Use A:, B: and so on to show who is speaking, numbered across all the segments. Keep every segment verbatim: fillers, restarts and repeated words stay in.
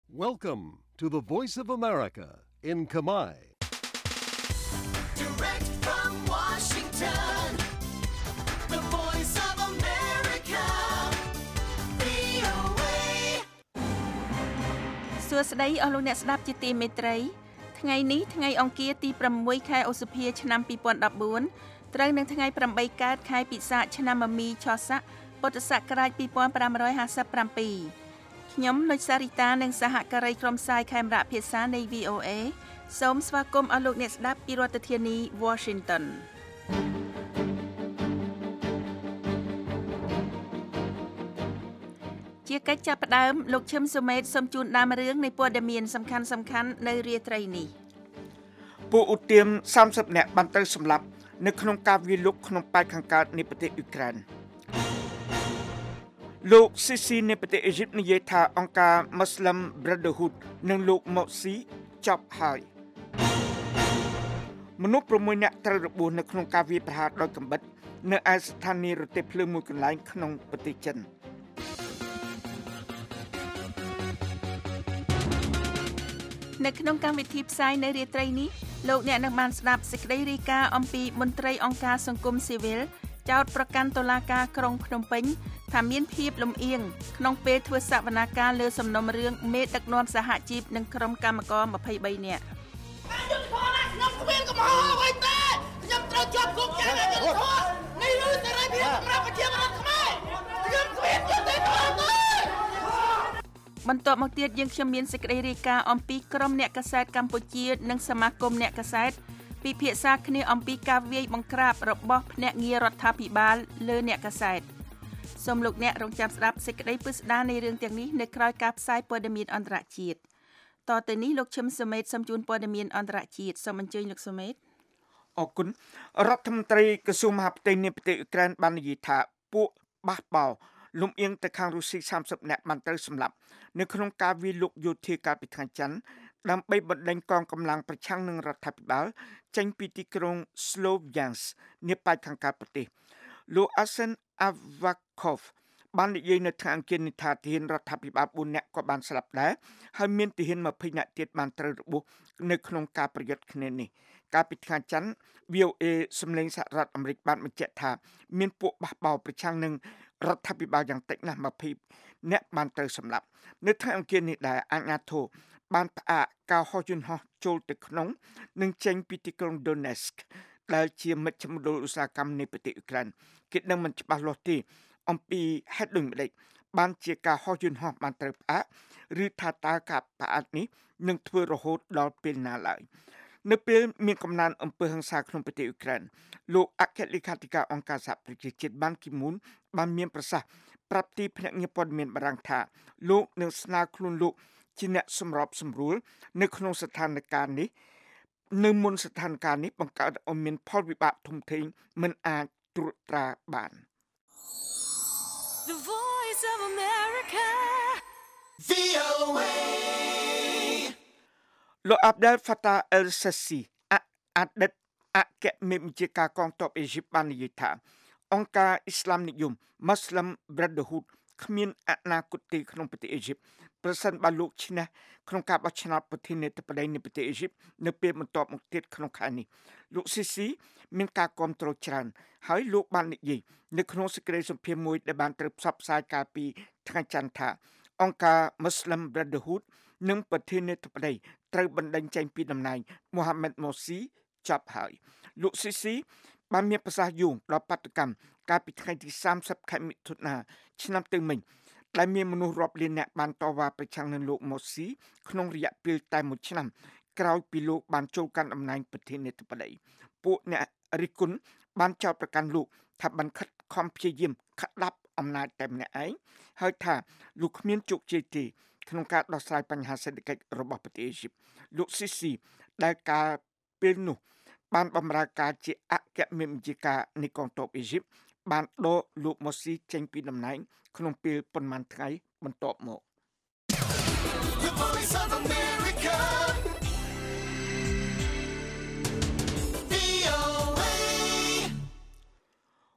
A: Welcome to the Voice of America in Khmer.
B: Direct from Washington, the Voice of America, វី អូ เอ
C: សួស្តីអស់លោកអ្នកស្ដាប់ជាទីមេត្រីថ្ងៃនេះថ្ងៃអង្គារទី6ខែឧសភាឆ្នាំពីរពាន់ដប់បួនត្រូវនឹងថ្ងៃ8កើតខែពិសាខឆ្នាំមមីឆស័កពុទ្ធសករាជពីរពាន់ប្រាំរយហាសិបប្រាំពីរខ្ញុំនុចសារីតានិងសហការីក្រុមផ្សាយខេមរៈភាសានៃ វី អូ เอ សូមស្វាគមន៍អស់លោកអ្នកស្ដាប់ពីរដ្ឋធានី Washington ជាកិច្ចចាប់ផ្ដើមលោកឈឹមសុមេតសូមជូនដើមរឿងនៃព័ត៌មានសំខាន់សំខាន់នៅរាត្រីនេះ
D: ពួកឧទាមសាមសិបនាក់បានត្រូវសម្លាប់នៅក្នុងការវាយលុកក្នុងប៉ែកខាងកើតនៃប្រទេសអ៊ុក្រែនលោកស៊ីស៊ីនៃប្រទេសអ៊ីជីបនិយាយថាអង្គការ Muslim Brotherhood និងលោកម៉ូស៊ីចប់ហើយមនុស្ស6នាក់ត្រូវរបួសនៅក្នុងការវាយប្រហារដោយកាំបិតនៅឯស្ថានីយ៍រទេះភ្លើងមួយកន្លែងក្នុងប្រទេសចិននៅក្នុងកម្មវិធីផ្សាយនៅរាត្រីនេះលោកអ្នកនឹងបានស្ដាប់សេចក្តីរាយការណ៍អំពីមន្ត្រីអង្គការសង្គមស៊ីវិលចោទប្រកាន់តុលាការក្រុងភ្នំពេញថាមានភាពលំអៀងក្នុងពេលធ្វើសវនកម្មលើសំណុំរឿងមេដឹកនាំសហជីពនិងក្រុមកម្មករម្ភៃបីនាក់ខ្ញុំគ្មានកំហុសអ្វីទេខ្ញុំត្រូវជាប់គុកយ៉ាងអយុត្តិធម៌នេះគឺសេរីភាពសម្រាប់ប្រជាពលរដ្ឋខ្មែរខ្ញុំគ្មានយុត្តិធម៌ទេបន្ទាប់មកទៀតយើងខ្ញុំមានសេចក្តីរាយការណ៍អំពីក្រុមអ្នកកាសែតកម្ពុជានិងសមាគមអ្នកកាសែតពិភាក្សាគ្នាអំពីការវាយបង្ក្រាបរបស់ភ្នាក់ងាររដ្ឋាភិបាលលើអ្នកកាសែតសូមលោកអ្នករងចាំស្ដាប់សេចក្តីពិស្ដារនៃរឿងទាំងនេះនៅក្រោយការផ្សាយព័ត៌មានអន្តរជាតិតទៅនេះលោកឈឹមសុមេតសូមជូនព័ត៌មានអន្តរជាតិសូមអញ្ជើញលោកសុមេតអរគុណរដ្ឋមន្ត្រីក្រសួងមហាផ្ទៃនៃប្រទេសអ៊ុក្រែនបាននិយាយថាពួកបះបោលំអៀងទៅខាងរុស្ស៊ីសាមសិបនាក់បានត្រូវសម្លាប់នៅក្នុងការវាយលុកយោធាកាលពីថ្ងៃច័ន្ទដើម្បីបណ្ដេញកងកម្លាំងប្រឆាំងនឹងរដ្ឋាភិបាលចេញពីទីក្រុង Sloviansk នាប៉ែកខាងកើតប្រទេសលោក Arsen Avakov បាននិយាយនៅថ្ងៃអង្គារនេះថាទាហានរដ្ឋាភិបាលបួននាក់ក៏បានស្លាប់ដែរហើយមានទាហានម្ភៃនាក់ទៀតបានត្រូវរបួសនៅក្នុងការប្រយុទ្ធគ្នានេះកាលពីថ្ងៃច័ន្ទ វី អូ เอ សម្លេងសហរដ្ឋអាមេរិកបានបញ្ជាក់ថាមានពួកបះបោរប្រឆាំងនឹងរដ្ឋាភិបាលយ៉ាងតិចណាស់ម្ភៃអ្នកបានត្រូវសម្លាប់នៅថ្ងៃអង្គារនេះដែរអាជ្ញាធរបានផ្អាកការហោះយន្តហោះចូលទៅក្នុងនិងចេញពីទីក្រុង Donetsk ដែលជាមជ្ឈមណ្ឌលឧស្សាហកម្មនៃប្រទេសអ៊ុក្រែនគេនឹងមិនច្បាស់លាស់ទេអំពីហេតុដូចម្តេចបានជាការហោះយន្តហោះបានត្រូវផ្អាកឬថាតើការផ្អាកនេះនឹងធ្វើរហូតដល់ពេលណាឡើយនៅពេលមានកំណើនអំពើហិង្សាក្នុងប្រទេសអ៊ុក្រែនលោកអគ្គលេខាធិការអង្គការសហប្រជាជាតិបានគីមូនបានមានប្រសាសន៍ប្រាប់ទីភ្នាក់ងារព័ត៌មានបារាំងថាលោកនឹងស្នើខ្លួនលោកជាអ្នកសម្របសម្រួលនៅក្នុងស្ថានភាពនេះនៅមុនស្ថានភាពនេះបង្កើតឲ្យមានផលវិបាកធំធេងមិនអាចត្រួតត្រាបាន
B: The Voice of America វី អូ เอ
D: លោក Abdel Fattah el-Sisi អតីតអគ្គមេបញ្ជាការកងទ័ពអេស៊ីបបាននិយាយថាអង្គការអ៊ីស្លាមនិយម Muslim Brotherhood គ្មានអនាគតទេក្នុងប្រទេសអេស៊ីបប្រសិនបើលោកឈ្នះក្នុងការបោះឆ្នោតប្រធានាធិបតីនៃប្រទេសអេស៊ីបនៅពេលបន្ទាប់មកទៀតក្នុងខែនេះលោកស៊ីស៊ីមានការគាំទ្រច្រើនហើយលោកបាននិយាយនៅក្នុងសេចក្តីសម្ភាសន៍មួយដែលបានត្រូវផ្សព្វផ្សាយកាលពីថ្ងៃច័ន្ទថាអង្គការ Muslim Brotherhood និងប្រធានាធិបតីត្រូវបណ្ដេញចេញពីតំណែង Mohamed Morsi ចប់ហើយលោកស៊ីស៊ីបានមានប្រសាសន៍យោងដល់បាតុកម្មកាលពីថ្ងៃទីសាមសិបខែមិថុនាឆ្នាំទៅមិញដែលមានមនុស្សរាប់លានអ្នកបានតវ៉ាប្រឆាំងនឹងលោកម៉ូស៊ីក្នុងរយៈពេលតែមួយឆ្នាំក្រោយពីលោកបានចូលកាន់តំណែងប្រធានាធិបតីពួកអ្នករិះគន់បានចោទប្រកាន់លោកថាបានខិតខំព្យាយាមក្តាប់អំណាចតែម្នាក់ឯងហើយថាលោកគ្មានជោគជ័យទេក្នុងការដោះស្រាយបញ្ហាសេដ្ឋកិច្ចរបស់ប្រទេសអេស៊ីបលោកស៊ីស៊ីដែលកាលពេលនោះបានបម្រើការជាអគ្គមេបញ្ជាការនៃកងទ័ពអេស៊ីបបានដកលោកម៉ូស៊ីចេញពីតំណែងក្នុងពេលប៉ុន្មានថ្ងៃបន្ទាប់មក
B: The Voice of America វី អូ เอ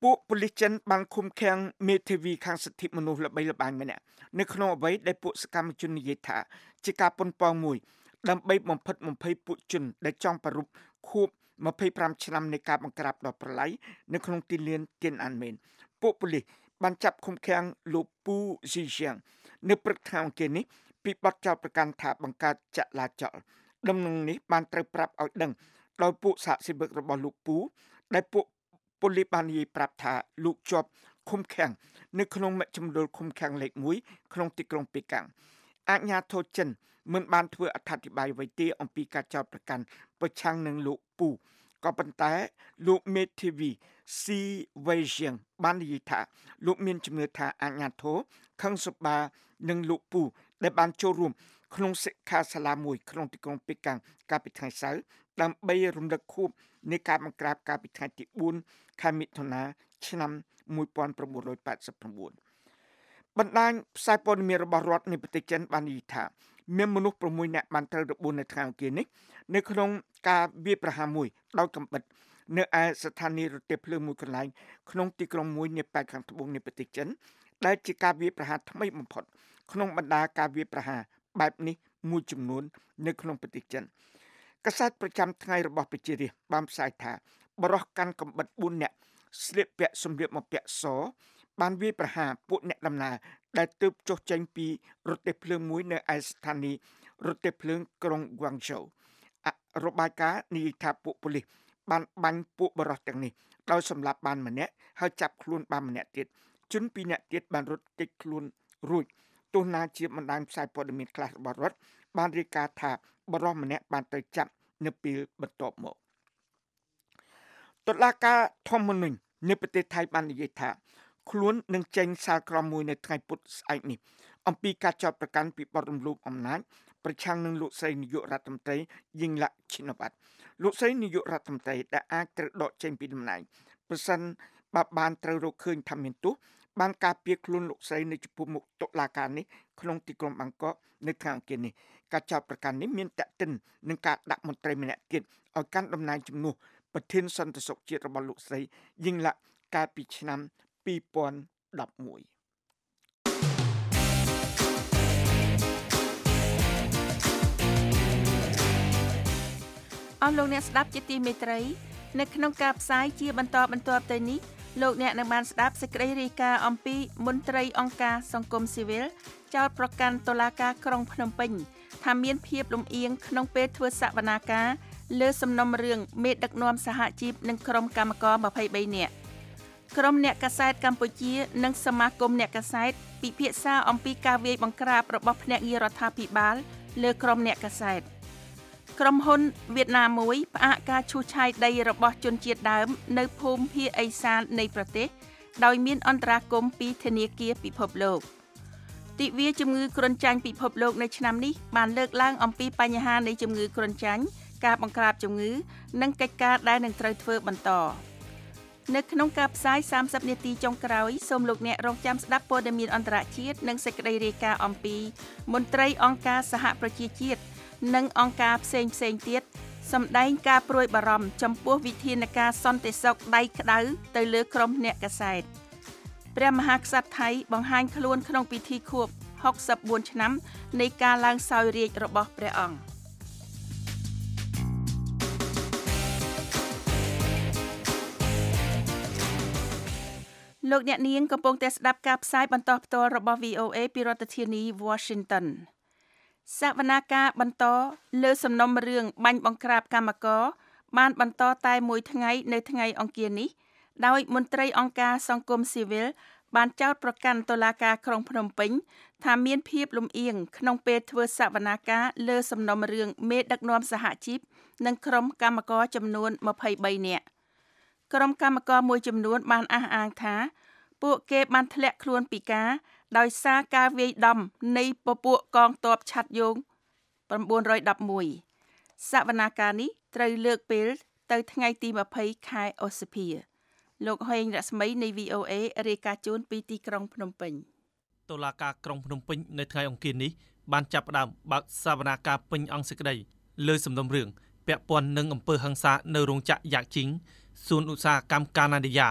E: ពួកប៉ូលីសចិនបានឃុំឃាំងមេធាវីខាងសិទ្ធិមនុស្សល្បីល្បាញម្នាក់នៅក្នុងអ្វីដែលពួកសកម្មជននិយាយថាជាការប៉ុនប៉ងមួយដើម្បីបំផិតបំភ័យពួកជនដែលចង់ប្ររពខួបម្ភៃប្រាំឆ្នាំនៃការបង្ក្រាបដ៏ប្រឡ័យនៅក្នុងទីលានទៀនអានមែនពួកប៉ូលីសបានចាប់ឃុំឃាំងលោកពូស៊ីហ្សៀងនៅព្រឹកថ្ងៃអង្គារនេះពីបទចោទប្រកាន់ថាបង្កើតចលាចលដំណឹងនេះបានត្រូវប្រាប់ឲ្យដឹងដោយពួកសហជីពរបស់លោកពូដែលពួកប៉ូលីសបាននិយាយប្រាប់ថាលោកជាប់ឃុំឃាំងនៅក្នុងមជ្ឈមណ្ឌលឃុំឃាំងលេខមួយក្នុងទីក្រុងប៉េកាំងអាជ្ញាធរចិនមិនបានធ្វើអត្ថាធិប្បាយអ្វីទេអំពីការចោទប្រកាន់ប្រឆាំងនឹងលោកពូក៏ប៉ុន្តែលោកមេធាវីស៊ីវ៉ៃជៀងបាននិយាយថាលោកមានជំនឿថាអាជ្ញាធរខឹងសុបានិងលោកពូដែលបានចូលរួមក្នុងសិក្ខាសាលាមួយក្នុងទីក្រុងប៉េកាំងកាលពីថ្ងៃសៅរ៍ដើម្បីរំលឹកខួបនៃការបង្ក្រាបកាលពីថ្ងៃទីបួនខែមិថុនាឆ្នាំmột nghìn chín trăm tám mươi chínបណ្ដាញផ្សាយព័ត៌មានរបស់រដ្ឋនៃប្រទេសចិនបាននិយាយថាមានមនុស្ស៦នាក់បានត្រូវរបួសនៅថ្ងៃអង្គារនេះនៅក្នុងការវាយប្រហារមួយដោយកាំបិតនៅឯស្ថានីយរទេះភ្លើងមួយកន្លែងក្នុងទីក្រុងមួយនៅប៉ែកខាងត្បូងនៃប្រទេសចិនដែលជាការវាយប្រហារថ្មីបំផុតក្នុងបណ្ដាការវាយប្រហារបែបនេះមួយចំនួននៅក្នុងប្រទេសចិនកាសែតប្រចាំថ្ងៃរបស់ប្រជារាស្ត្របានផ្សាយថាបរិះកាន់កាំបិតបួននាក់ស្លៀកពាក់សម្លៀកបំពាក់សបានវាយប្រហារពួកអ្នកដំណើរដែលទើបចុះចេញពីរថភ្លើងមួយនៅឯស្ថានីយរថភ្លើងក្រុងហ្វាងជូរបាយការណ៍និយាយថាពួកប៉ូលីសបានបាញ់ពួកបរិះទាំងនេះដោយសម្លាប់បានម្នាក់ហើយចាប់ខ្លួនបានម្នាក់ទៀតជនពីរនាក់ទៀតបានរត់គេចខ្លួនរួចទោះណាជាបណ្ដាញផ្សាយព័ត៌មានខ្លះរបស់រដ្ឋបានរាយការណ៍ថាបរិះម្នាក់បានទៅចាប់នៅពេលបន្ទាប់មកតុលាការធម្មនុញ្ញនៅប្រទេសថៃបាននិយាយថាខ្លួននឹងចេញសាលក្រមមួយនៅថ្ងៃពុធស្អែកនេះអំពីការចោទប្រកាន់ពីបទរំលោភអំណាចប្រឆាំងនឹងលោកស្រីនាយករដ្ឋមន្ត្រីយីងឡាក់ឈិនវ៉ាត់លោកស្រីនាយករដ្ឋមន្ត្រីដែលអាចត្រូវដកចេញពីតំណែងប្រសិនបើបានត្រូវរកឃើញថាមានទោសបានការពារខ្លួនលោកស្រីនៅចំពោះមុខតុលាការនេះក្នុងទីក្រុងបាងកកនៅថ្ងៃអង្គារនេះការចោទប្រកាន់នេះមានតេតិននឹងការដាក់មន្ត្រីម្នាក់ទៀតឲ្យកាន់តំណែងជំនួសប្រធានសន្តិសុខជាតិរបស់លោកស្រីយីងឡាក់កាលពីឆ្នាំពីរពាន់ដប់មួយ
C: អស់លោកអ្នកស្ដាប់ជាទីមេត្រីនៅក្នុងការផ្សាយជាបន្តបន្ទាប់ទៅនេះលោកអ្នកនឹងបានស្ដាប់សេចក្តីរាយការណ៍អំពីមន្ត្រីអង្គការសង្គមស៊ីវិលចោទប្រកាន់តុលាការក្រុងភ្នំពេញថាមានភាពលំអៀងក្នុងពេលធ្វើសវនាការលើសំណុំរឿងមេដឹកនាំសហជីពនិងក្រុមកម្មករម្ភៃបីនាក់ក្រុមអ្នកកាសែតកម្ពុជានិងសមាគមអ្នកកាសែតពិភាក្សាអំពីការវាយបង្ក្រាបរបស់ភ្នាក់ងាររដ្ឋាភិបាលលើក្រុមអ្នកកាសែតក្រុមហ៊ុនវៀតណាមមួយផ្អាកការឈូសឆាយដីរបស់ជនជាតិដើមនៅភូមិភាគឦសាននៃប្រទេសដោយមានអន្តរាគមន៍ពីធនាគារពិភពលោកទិវាជំងឺគ្រុនចាញ់ពិភពលោកនៅឆ្នាំនេះបានលើកឡើងអំពីបញ្ហានៃជំងឺគ្រុនចាញ់ការបង្ក្រាបជំងឺនិងកិច្ចការដែលនឹងត្រូវធ្វើបន្តនៅក្នុងការផ្សាយសាមសិបនាទីចុងក្រោយសូមលោកអ្នករងចាំស្ដាប់ព័ត៌មានអន្តរជាតិនិងសេចក្តីរាយការណ៍អំពីមន្ត្រីអង្គការសហប្រជាជាតិនិងអង្គការផ្សេងផ្សេងទៀតសម្ដែងការព្រួយបារម្ភចំពោះវិធានការសន្តិសុខដៃក្តៅទៅលើក្រុមអ្នកកាសែតព្រះមហាក្សត្រថៃបង្ហាញខ្លួនក្នុងពិធីខួបហុកសិបបួនឆ្នាំនៃការឡើងសោយរាជ្យរបស់ព្រះអង្គលោកអ្នកនាងកំពុងតែស្ដាប់ការផ្សាយបន្តផ្ទាល់របស់ វី អូ เอ ពីរដ្ឋធានី Washington សវនាការបន្តលើសំណុំរឿងបាញ់បង្ក្រាបកម្មករបានបន្តតែមួយថ្ងៃនៅថ្ងៃអង្គារនេះដោយមន្ត្រីអង្គការសង្គមស៊ីវិលបានចោទប្រកាន់តុលាការក្រុងភ្នំពេញថាមានភាពលំអៀងក្នុងពេលធ្វើសវនាការលើសំណុំរឿងមេដឹកនាំសហជីពនិងក្រុមកម្មករចំនួនម្ភៃបីនាក់ក្រុមកម្មករមួយចំនួនបានអះអាងថាពួកគេបានធ្លាក់ខ្លួនពិការដោយសារការវាយដំនៃពពួកកងទ័ពឆ័ត្រយោង៩១១សវនាការនេះត្រូវលើកពេលទៅថ្ងៃទីម្ភៃខែឧសភាលោកហេងរស្មីនៃ វី អូ เอ រាយការណ៍ជូនពីទីក្រុងភ្នំពេញ
F: តុលាការក្រុងភ្នំពេញនៅថ្ងៃអង្គារនេះបានចាប់ផ្ដើមបើកសវនាការពេញអង្គសេចក្តីលើសំណុំរឿងពាក់ព័ន្ធនឹងអំពើហិង្សានៅរោងចក្រយ៉ាកជីងសួនឧស្សាហកម្មកាណាឌីយ៉ា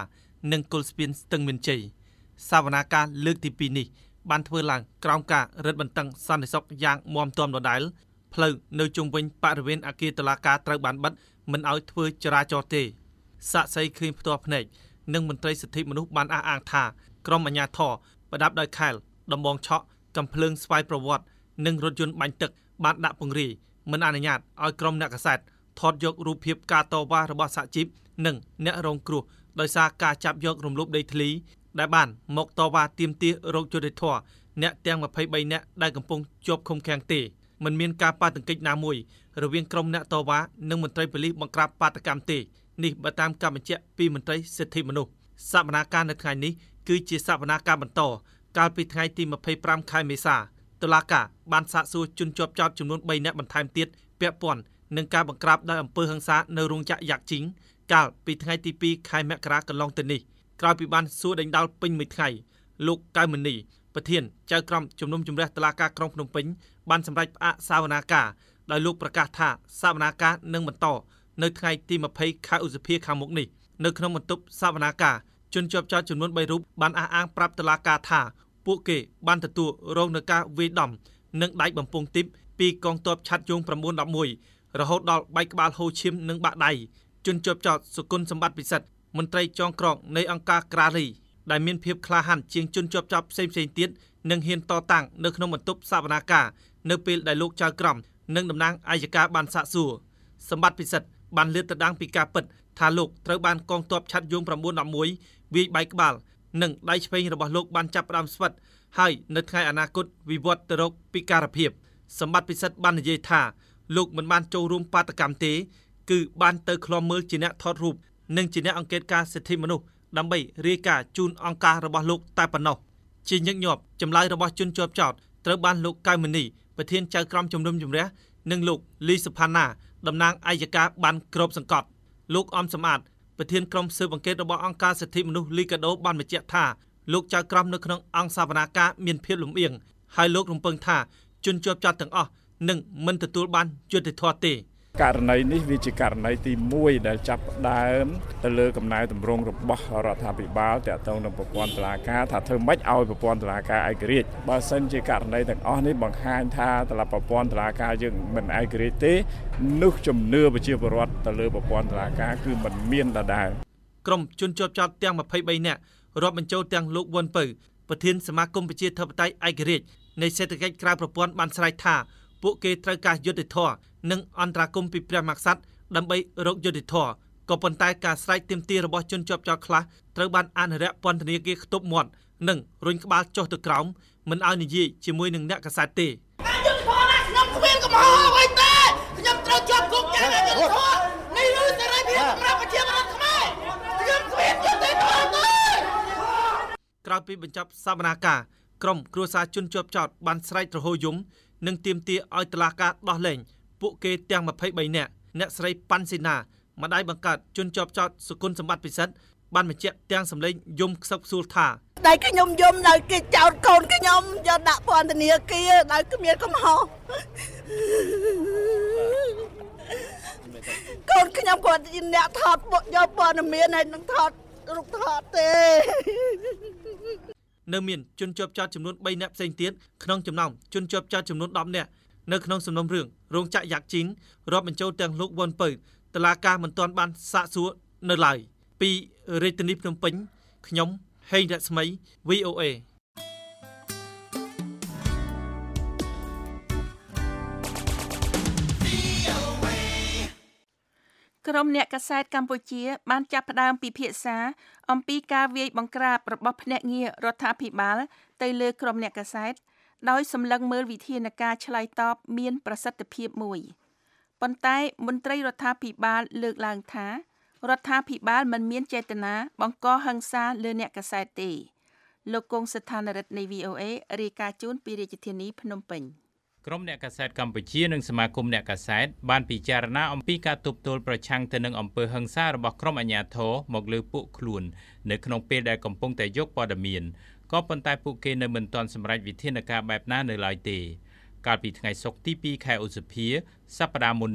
F: និងគល់ស្ពានស្ទឹងមានជ័យសវនាការលើកទីពីរនេះបានធ្វើឡើងក្រោមការរឹតបន្តឹងសន្តិសុខយ៉ាងមាំទាំដដែលផ្លូវនៅជុំវិញបរិវេណអគារតុលាការត្រូវបានបិទមិនឲ្យធ្វើចរាចរណ៍ទេសាក់សីឃើញផ្ទាល់ភ្នែកនិងមន្ត្រីសិទ្ធិមនុស្សបានអះអាងថាក្រុមអាជ្ញាធរប្រដាប់ដោយខែលដំបងឆក់កំភ្លើងស្វ័យប្រវត្តិនិងរថយន្តបាញ់ទឹកបានដាក់ពង្រាយមិនអនុញ្ញាតឲ្យក្រុមអ្នកកាសែតថតយករូបភាពការតវ៉ារបស់សហជីពនិងអ្នករងគ្រោះដោយសារការចាប់យករំលោភដីធ្លីដែលបានមកតវ៉ាទាមទាររោគយុត្តិធម៌អ្នកទាំងម្ភៃបីនាក់ដែលកំពុងជាប់ឃុំឃាំងទេមិនមានការប៉ះទង្គិចណាមួយរវាងក្រុមអ្នកតវ៉ានិងមន្ត្រីប៉ូលីសបង្ក្រាបបាតកម្មទេនេះបើតាមការបញ្ជាក់ពីមន្ត្រីសិទ្ធិមនុស្សសវនាការនៅថ្ងៃនេះគឺជាសវនាការបន្តកាលពីថ្ងៃទីម្ភៃប្រាំខែមេសាតុលាការបានសាកសួរជនជាប់ចោទចំនួនបីនាក់បន្ថែមទៀតពាក់ព័ន្ធនឹងការបង្ក្រាបដោយអំពើហិង្សានៅរោងចក្រយ៉ាក់ជីងកាលពីថ្ងៃទីពីរខែមករាកន្លងទៅនេះក្រោយពីបានសួរដេញដោលពេញមួយថ្ងៃលោកកៅមនីប្រធានចៅក្រមជំនុំជម្រះតុលាការក្រុងភ្នំពេញបានសម្រេចផ្អាកសវនាការដោយលោកប្រកាសថាសវនាការនឹងបន្តនៅថ្ងៃទីម្ភៃខែឧសភាខាងមុខនេះនៅក្នុងបន្ទប់សវនាការជនជាប់ចោទចំនួនបីរូបបានអះអាងប្រាប់តុលាការថាពួកគេបានទទួលរងនឹងការវាយដំនិងដៃបំពង់ទីបពីកងទ័ពឆ័ត្រយង៩១១រហូតដល់បែកក្បាលហូឈាមនិងបាក់ដៃជនជាប់ចោទសុគន្ធសម្បត្តិពិសិដ្ឋមន្ត្រីចងក្រងនៃអង្គការក្រាលីដែលមានភាពក្លាហានជាងជនជាប់ចោទផ្សេងៗទៀតនិងហ៊ានតតាំងនៅក្នុងបន្ទប់សវនាការនៅពេលដែលលោកចៅក្រមនិងតំណាងអัยការបានសាកសួរសម្បត្តិពិសិដ្ឋបានលើកទៅដាំងពីការពិតថាលោកត្រូវបានកងទ័ពឆ័ត្រយង៩១១វាយបែកក្បាលនិងដៃឆ្វេងរបស់លោកបានចាប់ផ្ដើមស្វិតហើយនៅថ្ងៃអនាគតវិវត្តទៅរកពិការភាពសម្បត្តិពិសិដ្ឋបាននិយាយថាលោកមិនបានចូលរួមបាតកម្មទេគឺបានទៅឃ្លាំមើលជាអ្នកថតរូបនិងជាអ្នកអង្កេតការសិទ្ធិមនុស្សដើម្បីរាយការណ៍ជូនអង្គការរបស់លោកតែប៉ុណ្ណោះជាញឹកញាប់ចម្លើយរបស់ជនជាប់ចោទត្រូវបានលោកកៅមនីប្រធានចៅក្រមជំនុំជម្រះនិងលោកលីសុផាណាតំណាងអัยការបានគ្របសង្កត់លោកអំសំអាតប្រធានក្រុមស៊ើបអង្កេតរបស់អង្គការសិទ្ធិមនុស្សលីកាដូបានបញ្ជាក់ថាលោកចៅក្រមនៅក្នុងអង្គសវនាការមានភាពលំអៀងហើយលោករំពឹងថាជនជាប់ចោទទាំងអស់នឹងមិនទទួលបានយុត្តិធម៌ទេ
G: ករណីនេះវាជាករណីទីមួយដែលចាប់ផ្ដើមទៅលើកំណែតម្រង់របស់រដ្ឋាភិបាលតាក់ទងនឹងប្រព័ន្ធតុលាការថាធ្វើម៉េចឲ្យប្រព័ន្ធតុលាការឯករាជ្យបើសិនជាករណីទាំងអស់នេះបង្ហាញថាតឡប្រព័ន្ធតុលាការយើងមិនឯករាជ្យទេនោះជំនឿប្រជាពលរដ្ឋទៅលើប្រព័ន្ធតុលាការគឺមិនមានដដែល
F: ក្រុមជនជាប់ចោទទាំងម្ភៃបីនាក់រាប់បញ្ចូលទាំងលោកវ៉ុនពៅប្រធានសមាគមប្រជាធិបតេយ្យឯករាជ្យនៃសេដ្ឋកិច្ចក្រៅប្រព័ន្ធបានស្រែកថាពួកគេត្រូវការយុត្តិធម៌និងអន្តរាគមន៍ពីព្រះមហាក្សត្រដើម្បីរកយុត្តិធម៌ក៏ប៉ុន្តែការស្រែកទាមទាររបស់ជនជាប់ចោទខ្លះត្រូវបានអនុរិយពន្ធនាគារខ្ទប់មាត់និងរុញក្បាលចុះទៅក្រោមមិនឲ្យនិយាយជាមួយនឹងអ្នកកាសែតទេ
B: ខ្ញុំគ្មានកំហុសអ្វីទេខ្ញុំត្រូវជាប់គុកយ៉ាងអយុត្តិធម៌នេះគឺសេរីភាពសម្រាប់ប្រជាពលរដ្ឋខ្មែរខ្ញុំគ្មានយុត្តិធម៌ទេ
F: ក្រោយពីបញ្ចប់សវនាការក្រុមគ្រួសារជនជាប់ចោទបានស្រែករហូយំនិងទាមទារឲ្យតុលាការដោះលែងពួកគេទាំងម្ភៃបីនាក់អ្នកស្រីប៉ាន់ស៊ីណាម្ដាយបង្កើតជនជាប់ចោទសុគន្ធសម្បត្តិពិសិដ្ឋបានបញ្ជាក់ទាំងសម្លេងយំខ្សឹកខ្សួលថា
B: តែខ្ញុំយំដល់គេចោទកូនខ្ញុំយកដាក់ពន្ធនាគារដោយគ្មានកំហុសកូនខ្ញុំគាត់ជាអ្នកថតយកព័ត៌មានហើយនឹងថតរូបថតទេ
F: នៅមានជនជាប់ចោទចំនួនបីនាក់ផ្សេងទៀតក្នុងចំណោមជនជាប់ចោទចំនួនដប់នាក់នៅក្នុងសំណុំរឿងរោងចក្រយ៉ាក់ជីងរាប់បញ្ចូលទាំងលោកវ៉ុនពៅតុលាការមិនទាន់បានសាកសួរនៅឡើយពីរាជធានីភ្នំពេញខ្ញុំហេងរស្មី វី អូ เอ
C: ក្រុមអ្នកកាសែតកម្ពុជាបានចាប់ផ្ដើមពិភាក្សាអំពីការវាយបង្ក្រាបរបស់ភ្នាក់ងាររដ្ឋាភិបាលទៅលើក្រុមអ្នកកាសែតដោយសម្លឹងមើលវិធានការឆ្លើយតបមានប្រសិទ្ធភាពមួយប៉ុន្តែមន្ត្រីរដ្ឋាភិបាលលើកឡើងថារដ្ឋាភិបាលមិនមានចេតនាបង្កហិង្សាលើអ្នកកាសែតទេលោកគង់ស្ថានរិទ្ធនៃ វី អូ เอ រាយការណ៍ជូនពីរាជធានីភ្នំពេញ
H: ក្រុមអ្នកកាសែតកម្ពុជានិងសមាគមអ្នកកាសែតបានពិចារណាអំពីការទប់ទល់ប្រឆាំងទៅនឹងអំពើហិង្សារបស់ក្រុមអាជ្ញាធរមកលើពួកខ្លួននៅក្នុងពេលដែលកំពុងតែយកព័ត៌មានក៏ប៉ុន្តែពួកគេនៅមិនទាន់សម្រេចវិធានការបែបណានៅឡើយទេកាលពីថ្ងៃសុក្រទីពីរខែឧសភាសប្តាហ៍មុននេះ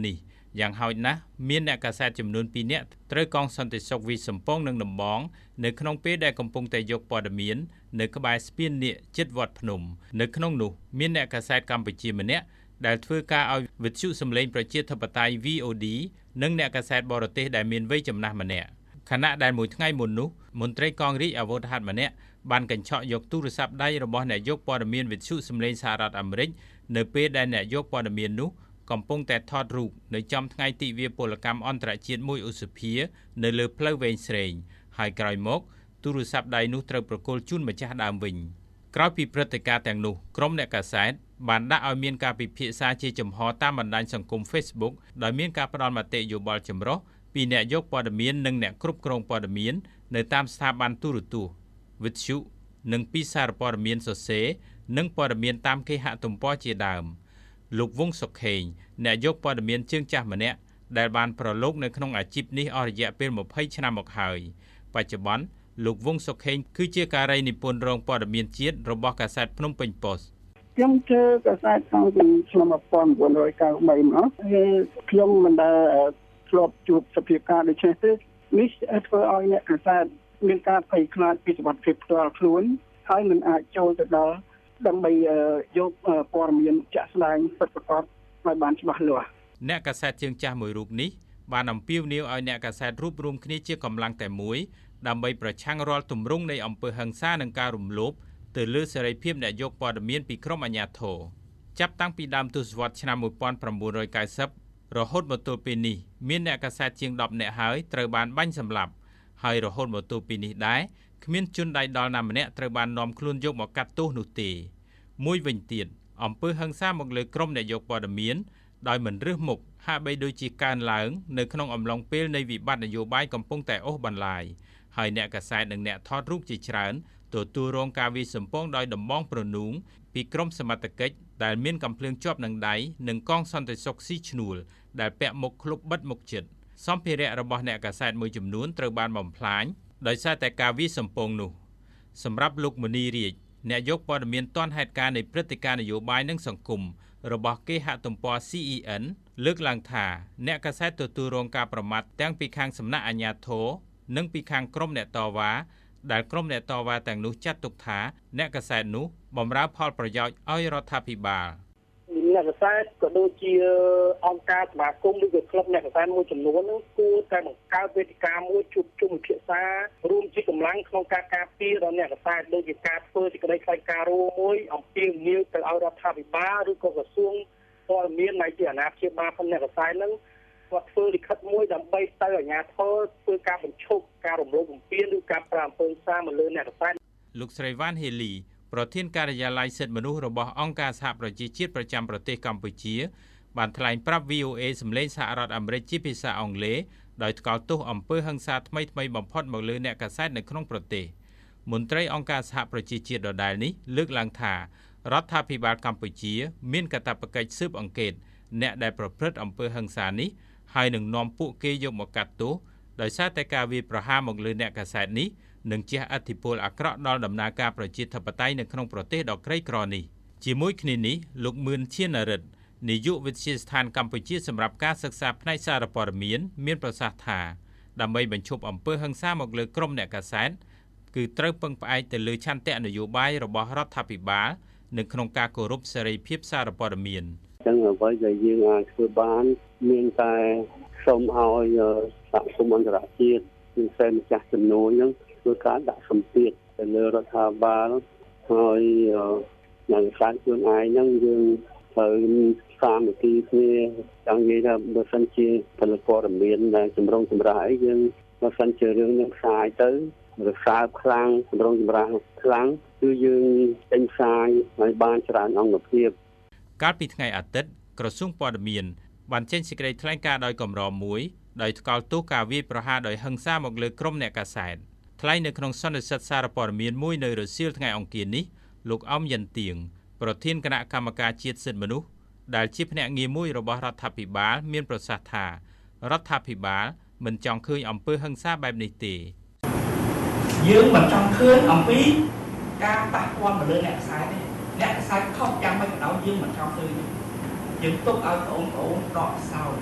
H: យ៉ាងហោចណាស់មានអ្នកកាសែតចំនួនពីរនាក់ត្រូវកងសន្តិសុខវិសំពងនិងដំបងនៅក្នុងពេលដែលកំពុងតែយកព័ត៌មាននៅក្បែរស្ពាននាគជិតវត្តភ្នំនៅក្នុងនោះមានអ្នកកាសែតកម្ពុជាម្នាក់ដែលធ្វើការឲ្យវិទ្យុសំឡេងប្រជាធិបតេយ្យ វី អូ ឌី និងអ្នកកាសែតបរទេសដែលមានវ័យចំណាស់ម្នាក់ខណៈដែលមួយថ្ងៃមុននោះមន្ត្រីកងរាជអាវុធហត្ថម្នាក់បានកញ្ឆក់យកទូរស័ព្ទដៃរបស់អ្នកយកព័ត៌មានវិទ្យុសំឡេងសហរដ្ឋអាមេរិកនៅពេលដែលអ្នកយកព័ត៌មាននោះកំពុងតែថតរូបនៅចំថ្ងៃទិវាពលកម្មអន្តរជាតិមួយឧសភានៅលើផ្លូវវែងស្រេងហើយក្រោយមកទូរស័ព្ទដៃនោះត្រូវប្រគល់ជូនម្ចាស់ដើមវិញក្រោយពីព្រឹត្តិការណ៍ទាំងនោះក្រុមអ្នកកាសែតបានដាក់ឲ្យមានការពិភាក្សាជាចំហតាមបណ្ដាញសង្គម Facebook ដោយមានការផ្ដល់មតិយោបល់ចម្រុះពីអ្នកយកព័ត៌មាននិងអ្នកគ្រប់គ្រងព័ត៌មាននៅតាមស្ថាប័នទូរទស្សន៍វិទ្យុនិងពីសារព័ត៌មានសរសេរនិងព័ត៌មានតាមគេហទំព័រជាដើមលោកវង្សសុខេងអ្នកយកព័ត៌មានជើងចាស់ម្នាក់ដែលបានប្រឡូកនៅក្នុងអាជីពនេះអស់រយៈពេលម្ភៃឆ្នាំមកហើយបច្ចុប្បន្នលោកវង្សសុខេងគឺជាការីនិពន្ធរងព័ត៌មានជាតិរបស់កាសែតភ្នំពេញ Post
I: ខ្ញុំជឿកាសែតតាំងពីឆ្នាំmột nghìn chín trăm chín mươi baមកហើយខ្ញុំមិនដែលធ្លាប់ជួបសភាពការដូចនេះទេនេះធ្វើឲ្យអ្នកកាសែតមានការភ័យខ្លាចពីសុវត្ថិភាពផ្ទាល់ខ្លួនហើយមិនអាចចូលទៅដល់ដើម្បីយកព័ត៌មានជាក់ស្ដែងពិតប្រាកដឲ្យបានច្បាស់លាស់
H: អ្នកកាសែតជើងចាស់មួយរូបនេះបានអំពាវនាវឲ្យអ្នកកាសែតរួបរวมគ្នាជាកម្លាំងតែមួយដើម្បីប្រឆាំងរាល់ទម្រង់នៃអំពើហិង្សានិងការរំលោភទៅលើសេរីភាពអ្នកយកព័ត៌មានពីក្រុមអាជ្ញាធរចាប់តាំងពីដើមទសវត្សរ៍ឆ្នាំmột nghìn chín trăm chín mươiរហូតមកទល់ពេលនេះមានអ្នកកាសែតជាងដប់នាក់ហើយត្រូវបានបាញ់សម្លាប់ហើយរហូតមកទល់ពេលនេះដែរគ្មានជនដៃដល់ណាម្នាក់ត្រូវបាននាំខ្លួនយកមកកាត់ទោសនោះទេមួយវិញទៀតអំពើហិង្សាមកលើក្រុមអ្នកយកព័ត៌មានដោយមិនរើសមុខហាក់បីដូចជាកើនឡើងនៅក្នុងអំឡុងពេលនៃវិបត្តិនយោបាយកំពុងតែអូសបន្លាយហើយអ្នកកាសែតនិងអ្នកថតរូបជាច្រើនទទួលរងការវាយសម្ពងដោយដំបងប្រនូងពីក្រុមសមត្ថកិច្ចដែលមានកំភ្លើងជាប់នឹងដៃនិងកងសន្តិសុខស៊ីឈ្នួលដែលពាក់មុខឃ្លុបបិទមុខជិតសម្ភារៈរបស់អ្នកកាសែតមួយចំនួនត្រូវបានបំផ្លាញដោយសារតែការវាយសម្ពងនោះសម្រាប់លោកមនីរាជអ្នកយកព័ត៌មានទាន់ហេតុការណ៍នៃព្រឹត្តិការណ៍នយោបាយនិងសង្គមរបស់គេហទំព័រ C E N លើកឡើងថាអ្នកកាសែតទទួលរងការប្រមាថទាំងពីខាងសំណាក់អាជ្ញាធរនិងពីខាងក្រុមអ្នកតវ៉ាដែលក្រុមអ្នកតវ៉ាទាំងនោះចាត់ទុកថាអ្នកកាសែតនោះបម្រើផលប្រយោជន៍ឲ្យរដ្ឋាភិបាល
I: អ្នកកាសែតក៏ដូចជាអង្គការសមាគមឬក៏ក្លឹបអ្នកកាសែតមួយចំនួននោះគួរតែបង្កើតវេទិកាមួយជួបជុំពិភាក្សារួមជាកម្លាំងក្នុងការការពារដល់អ្នកកាសែតដូចជាការធ្វើសេចក្តីថ្លែងការណ៍រួមមួយអំពាវនាវទៅឲ្យរដ្ឋាភិបាលឬក៏ក្រសួងព័ត៌មាននៃជាអាណាព្យាបាលផងអ្នកកាសែតនឹងគាត់ធ្វើលិខិតមួយដើម្បីទៅអាជ្ញាធរធ្វើការបញ្ឈប់ការរំលោភបំពានឬការប្រាអំពើហិង្សាមកលើអ្នកកាសែត
H: លោកស្រីវ៉ាន់ហេលីប្រធានការិយាល័យសិទ្ធិមនុស្សរបស់អង្គការសហប្រជាជាតិប្រចាំប្រទេសកម្ពុជាបានថ្លែងប្រាប់ V O A សម្លេងសហរដ្ឋអាមេរិកជាភាសាអង់គ្លេសដោយថ្កោលទោសអំពើហិង្សាថ្មីថ្មីបំផុតមកលើអ្នកកាសែតនៅក្នុងប្រទេសមន្ត្រីអង្គការសហប្រជាជាតិដដែលនេះលើកឡើងថារដ្ឋាភិបាលកម្ពុជាមានកាតព្វកិច្ចស៊ើបអង្កេតអ្នកដែលប្រព្រឹត្តអំពើហិង្សានេះហើយនឹងនាំពួកគេយកមកកាត់ទោសដោយសារតែការវាយប្រហារមកលើអ្នកកាសែតនេះនឹងជះឥទ្ធិពលអាក្រក់ដល់ដំណើរការប្រជាធិបតេយ្យនៅក្នុងប្រទេសដ៏ក្រីក្រនេះជាមួយគ្នានេះលោកមឿនឈានរិទ្ធនាយកវិទ្យាស្ថានកម្ពុជាសម្រាប់ការសិក្សាផ្នែកសារព័ត៌មានមានប្រសាសន៍ថាដើម្បីបញ្ឈប់អំពើហិង្សាមកលើក្រុមអ្នកកាសែតគឺត្រូវពឹងផ្អែកទៅលើឆន្ទៈនយោបាយរបស់រដ្ឋាភិបាលនៅក្នុងការគោរពសេរីភាពសារព័ត៌មាន
I: ចឹងអ្វីដែលយើងអាចធ្វើបានមានតែសូមឲ្យសហគមន៍អន្តរជាតិជាពិសេសម្ចាស់ជំនួយហ្នឹងធ្វើការដាក់សម្ពាធទៅលើរដ្ឋាភិបាលហើយអ្នកកាសែតខ្លួនឯងហ្នឹងយើងត្រូវសាមគ្គីគ្នាចង់និយាយថាបើសិនជាផលិតព័ត៌មានដែលចម្រុងចម្រាស់អីយើងបើសិនជារឿងនឹងផ្សាយទៅរសើបខ្លាំងចម្រុងចម្រាស់ខ្លាំងគឺយើងចេញផ្សាយឲ្យបានច្រើនអង្គភាព
H: កាលពីថ្ងៃអាទិត្យក្រសួងព័ត៌មានបានចេញសេចក្តីថ្លែងការណ៍ដោយកម្រមួយដោយថ្កោលទោសការវាយប្រហារដោយហិង្សាមកលើក្រុមអ្នកកាសែតថ្លែងនៅក្នុងសន្និសីទសារព័ត៌មានមួយនៅរសៀលថ្ងៃអង្គារនេះលោកអំយិនទៀងប្រធានគណៈកម្មការជាតិសិទ្ធិមនុស្សដែលជាភ្នាក់ងារមួយរបស់រដ្ឋាភិបាលមានប្រសាសន៍ថារដ្ឋាភិបាលមិនចង់ឃើញអំពើហិង្សាបែបនេះទេ
B: យើងមិនចង់ឃើញអំពីការប៉ះពាល់មកលើអ្នកកាសែតទេអ្នកកាសែតខុសយ៉ាងម៉េចក៏ដោយយើងមិនចង់ឃើញយើងទុកឲ្យបងប្អូនដកសោត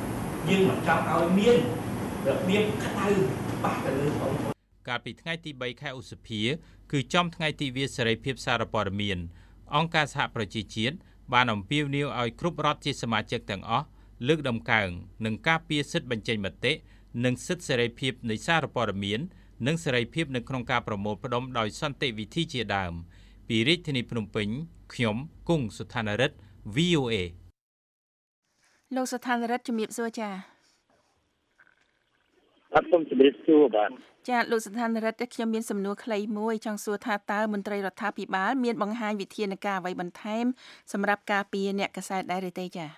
J: យើងមិនចង់ឲ្យមានរបៀបក្តៅបាក់ទៅលើបងប្អូន
H: កាលពីថ្ងៃទីបីខែឧសភាគឺចំថ្ងៃទិវាសេរីភាពសារព័ត៌មានអង្គការសហប្រជាជាតិបានអំពាវនាវឲ្យគ្រប់រដ្ឋជាសមាជិកទាំងអស់លើកដំកើងនិងការពារសិទ្ធិបញ្ចេញមតិនិងសិទ្ធិសេរីភាពនៃសារព័ត៌មាននិងសេរីភាពនៅក្នុងការប្រមូលផ្ដុំដោយសន្តិវិធីជាដើមពីរាជធានីភ្នំពេញខ្ញុំគង់សុថានរិទ្ធ វី អូ เอ
C: លោកសុថានរិទ្ធជំរាបសួរចា៎
I: អត់សូមជំរាបសួរបាទ
C: ចា៎លោកសុថានរិទ្ធខ្ញុំមានសំណួរខ្លីមួយចង់សួរថាតើមន្ត្រីរដ្ឋាភិបាលមានបង្ហាញវិធានការអ្វីបន្ថែមសម្រាប់ការពារអ្នកកាសែតដែរឬទេចា៎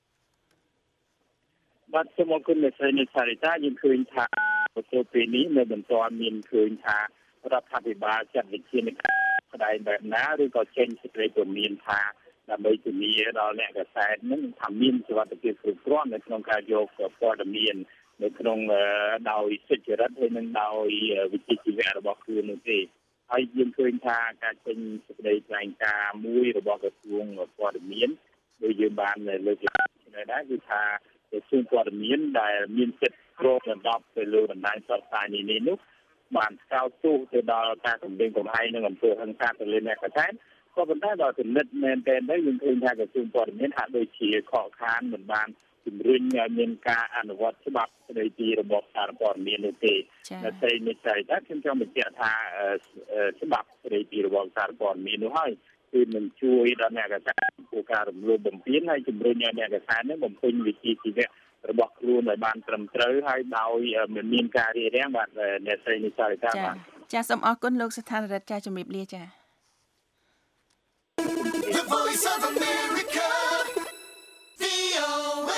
I: បាទសូមអរគុណលោកស្រីនិសារិតាយើងឃើញថាទៅពេលនេះនៅបន្តមានឃើញថារដ្ឋាភិបាលចាត់វិធានការស្ដែងបែបណាឬក៏ចេញសេចក្តីព្រមានថាដើម្បីធានាដល់អ្នកកាសែតនឹងថាមានសុវត្ថិភាពគ្រប់គ្រាន់នៅក្នុងការយកព័ត៌មាននៅក្នុងដោយសិទ្ធិចរិតហើយនិងដោយវិជ្ជាជីវៈរបស់ខ្លួននោះទេហើយយើងឃើញថាការចេញសេចក្តីថ្លែងការណ៍មួយរបស់ក្រសួងព័ត៌មានដោយយើងបានលើកឡើងនៅដែរគឺថាក្រសួងព័ត៌មានដែលមានសិទ្ធិគ្របដណ្ដប់ទៅលើបណ្ដាញផ្សព្វផ្សាយនេះនេះនោះបានស្កោតទោសទៅដល់ការគំរាមកំហែងនិងអំពើហិង្សាទៅលើអ្នកកាសែតក៏ប៉ុន្តែដល់ចំណិតមែនទែនទៅយើងឃើញថាក្រសួងព័ត៌មានហាក់ដូចជាខកខានមិនបានជំរុញឲ្យមានការអនុវត្តច្បាប់ស្តីពីរបបសារព័ត៌មាននោះទេនៅពេលនេះតែខ្ញុំចង់បញ្ជាក់ថាច្បាប់ស្តីពីរបបសារព័ត៌មាននោះហើយគឺនឹងជួយដល់អ្នកកាសែតក្នុងការរំលោភបំពានហើយជំរុញឲ្យអ្នកកាសែតនឹងបំពេញវិជ្ជាជីវៈរបស់ខ្លួនឲ្យបានត្រឹមត្រូវហើយដោយមិនមានការរារាំងបាទអ្នកស្រីនិសារិតាបាទ
C: ចាសូមអរគុណលោកស្ថានរិទ្ធចាជំរាបលាចាThe Voice of America វី អូ เอ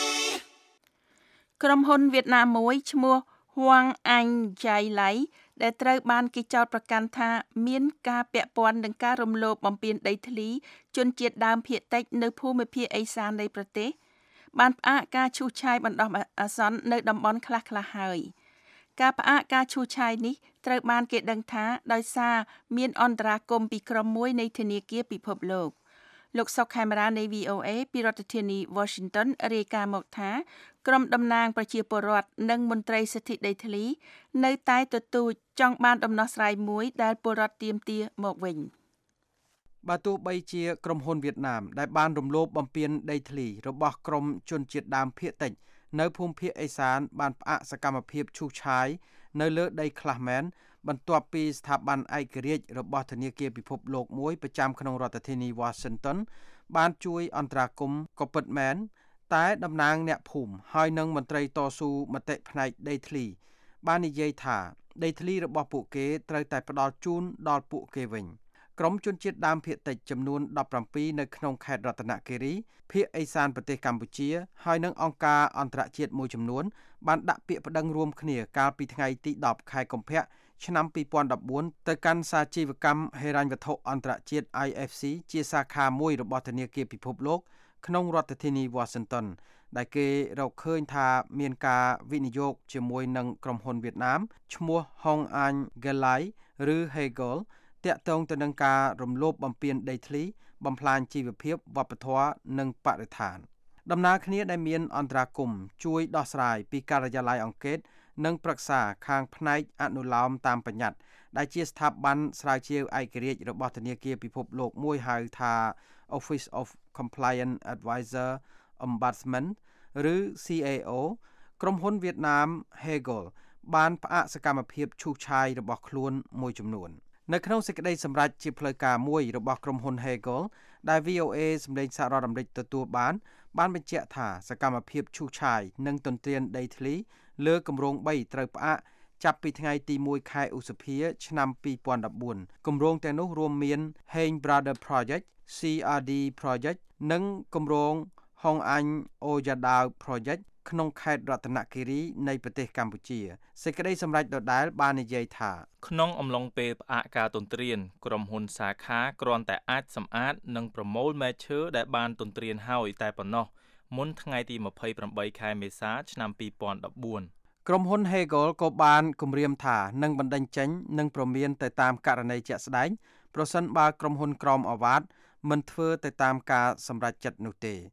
C: ក្រុមហ៊ុនវៀតណាមមួយឈ្មោះ Hoang Anh Jai Lai ដែលត្រូវបានគេចោទប្រកាន់ថាមានការពាក់ព័ន្ធនឹងការរំលោភបំពានដីធ្លីជនជាតិដើមភាគតិចនៅភូមិភាគឦសាននៃប្រទេសបានផ្អាកការឈូសឆាយបណ្ដោះអាសន្ននៅតំបន់ខ្លះៗហើយការផ្អាកការឈូសឆាយនេះត្រូវបានគេដឹងថាដោយសារមានអន្តរាគមន៍ពីក្រុមមួយនៃធនាគារពិភពលោកលោកសុកខេមរានៃ វី អូ เอ ពីរដ្ឋធានី Washington រាយការណ៍មកថាក្រុមតំណាងប្រជាពលរដ្ឋនិងមន្ត្រីសិទ្ធិដីធ្លីនៅតែទទូចចង់បានដំណោះស្រាយមួយដែលពលរដ្ឋទាមទារមកវិញ
K: បើទោះបីជាក្រុមហ៊ុនវៀតណាមដែលបានរំលោភបំពានដីធ្លីរបស់ក្រុមជនជាតិដើមភាគតិចនៅភូមិភាគឦសានបានផ្អាកសកម្មភាពឈូសឆាយនៅលើដីខ្លះមែនបន្ទាប់ពីស្ថាប័នឯករាជ្យរបស់ធនាគារពិភពលោកមួយប្រចាំក្នុងរដ្ឋធានី Washington បានជួយអន្តរាគមន៍ក៏ពិតមែនតែតំណាងអ្នកភូមិហើយនិងមន្ត្រីតស៊ូមតិផ្នែកដីធ្លីបាននិយាយថាដីធ្លីរបស់ពួកគេត្រូវតែផ្ដល់ជូនដល់ពួកគេវិញក្រុមជនជាតិដើមភាគតិចចំនួនដប់ប្រាំពីរនៅក្នុងខេត្តរតនគិរីភាគឦសានប្រទេសកម្ពុជាហើយនិងអង្គការអន្តរជាតិមួយចំនួនបានដាក់ពាក្យប្តឹងរួមគ្នាកាលពីថ្ងៃទីដប់ខែកុម្ភៈឆ្នាំពីរពាន់ដប់បួនទៅកាន់សាជីវកម្មហិរញ្ញវត្ថុអន្តរជាតិ ไอ เอฟ ซี ជាសាខាមួយរបស់ធនាគារពិភពលោកក្នុងរដ្ឋធានី Washington ដែលគេរកឃើញថាមានការវិនិយោគជាមួយនឹងក្រុមហ៊ុនវៀតណាមឈ្មោះ Hoang Anh Jai Lai ឬ Hegel តាក់ទងទៅនឹងការរំលោភបំពានដីធ្លីបំផ្លាញជីវភាពវប្បធម៌និងបរិស្ថានដំណើរគ្នាដែលមានអន្តរាគមន៍ជួយដោះស្រាយពីការិយាល័យអង្គការនិងប្រឹក្សាខាងផ្នែកអនុលោមតាមបញ្ញត្តិដែលជាស្ថាប័នស្រាវជ្រាវឯករាជ្យរបស់ធនាគារពិភពលោកមួយហៅថា Office of Compliance Advisor Ombudsman ឬ ซี เอ โอ ក្រុមហ៊ុនវៀតណាម Hegel បានផ្អាកសកម្មភាពឈូសឆាយរបស់ខ្លួនមួយចំនួននៅក្នុងសេចក្តីសម្រេចជាផ្លូវការមួយរបស់ក្រុមហ៊ុន Hegel ដែល វី អូ เอ សម្លេងសហរដ្ឋអាមេរិកទទួលបានបានបញ្ជាក់ថាសកម្មភាពឈូសឆាយនិងទន្ទ្រានដីធ្លីលើគម្រោងបីត្រូវផ្អាកចាប់ពីថ្ងៃទីមួយខែឧសភាឆ្នាំពីរពាន់ដប់បួនគម្រោងទាំងនោះរួមមាន Hain Brother Project ซี អារ ឌី Project និងគម្រោង Hoang Anh Jai Lai Project ក្នុងខេត្តរតនគិរីនៃប្រទេសកម្ពុជាសេចក្តីសម្រេចដដែលបាននិយាយថា
H: ក្នុងអំឡុងពេលផ្អាកការទន្ទ្រានក្រុមហ៊ុនសាខាគ្រាន់តែអាចសម្អាតនិងប្រមូលមែកឈើដែលបានទន្ទ្រានហើយតែប៉ុណ្ណោះមុនថ្ងៃទីម្ភៃប្រាំបីខែមេសាឆ្នាំពីរពាន់ដប់បួន
K: ក្រុមហ៊ុន Hegel ក៏បានគម្រាមថានឹងបណ្តេញចេញនិងប្រមានទៅតាមករណីជាក់ស្ដែងប្រសិនបើក្រុមហ៊ុនក្រមអាវ៉ាតមិនធ្វើទៅតាមការសម្រេចចិត្តនោះទេ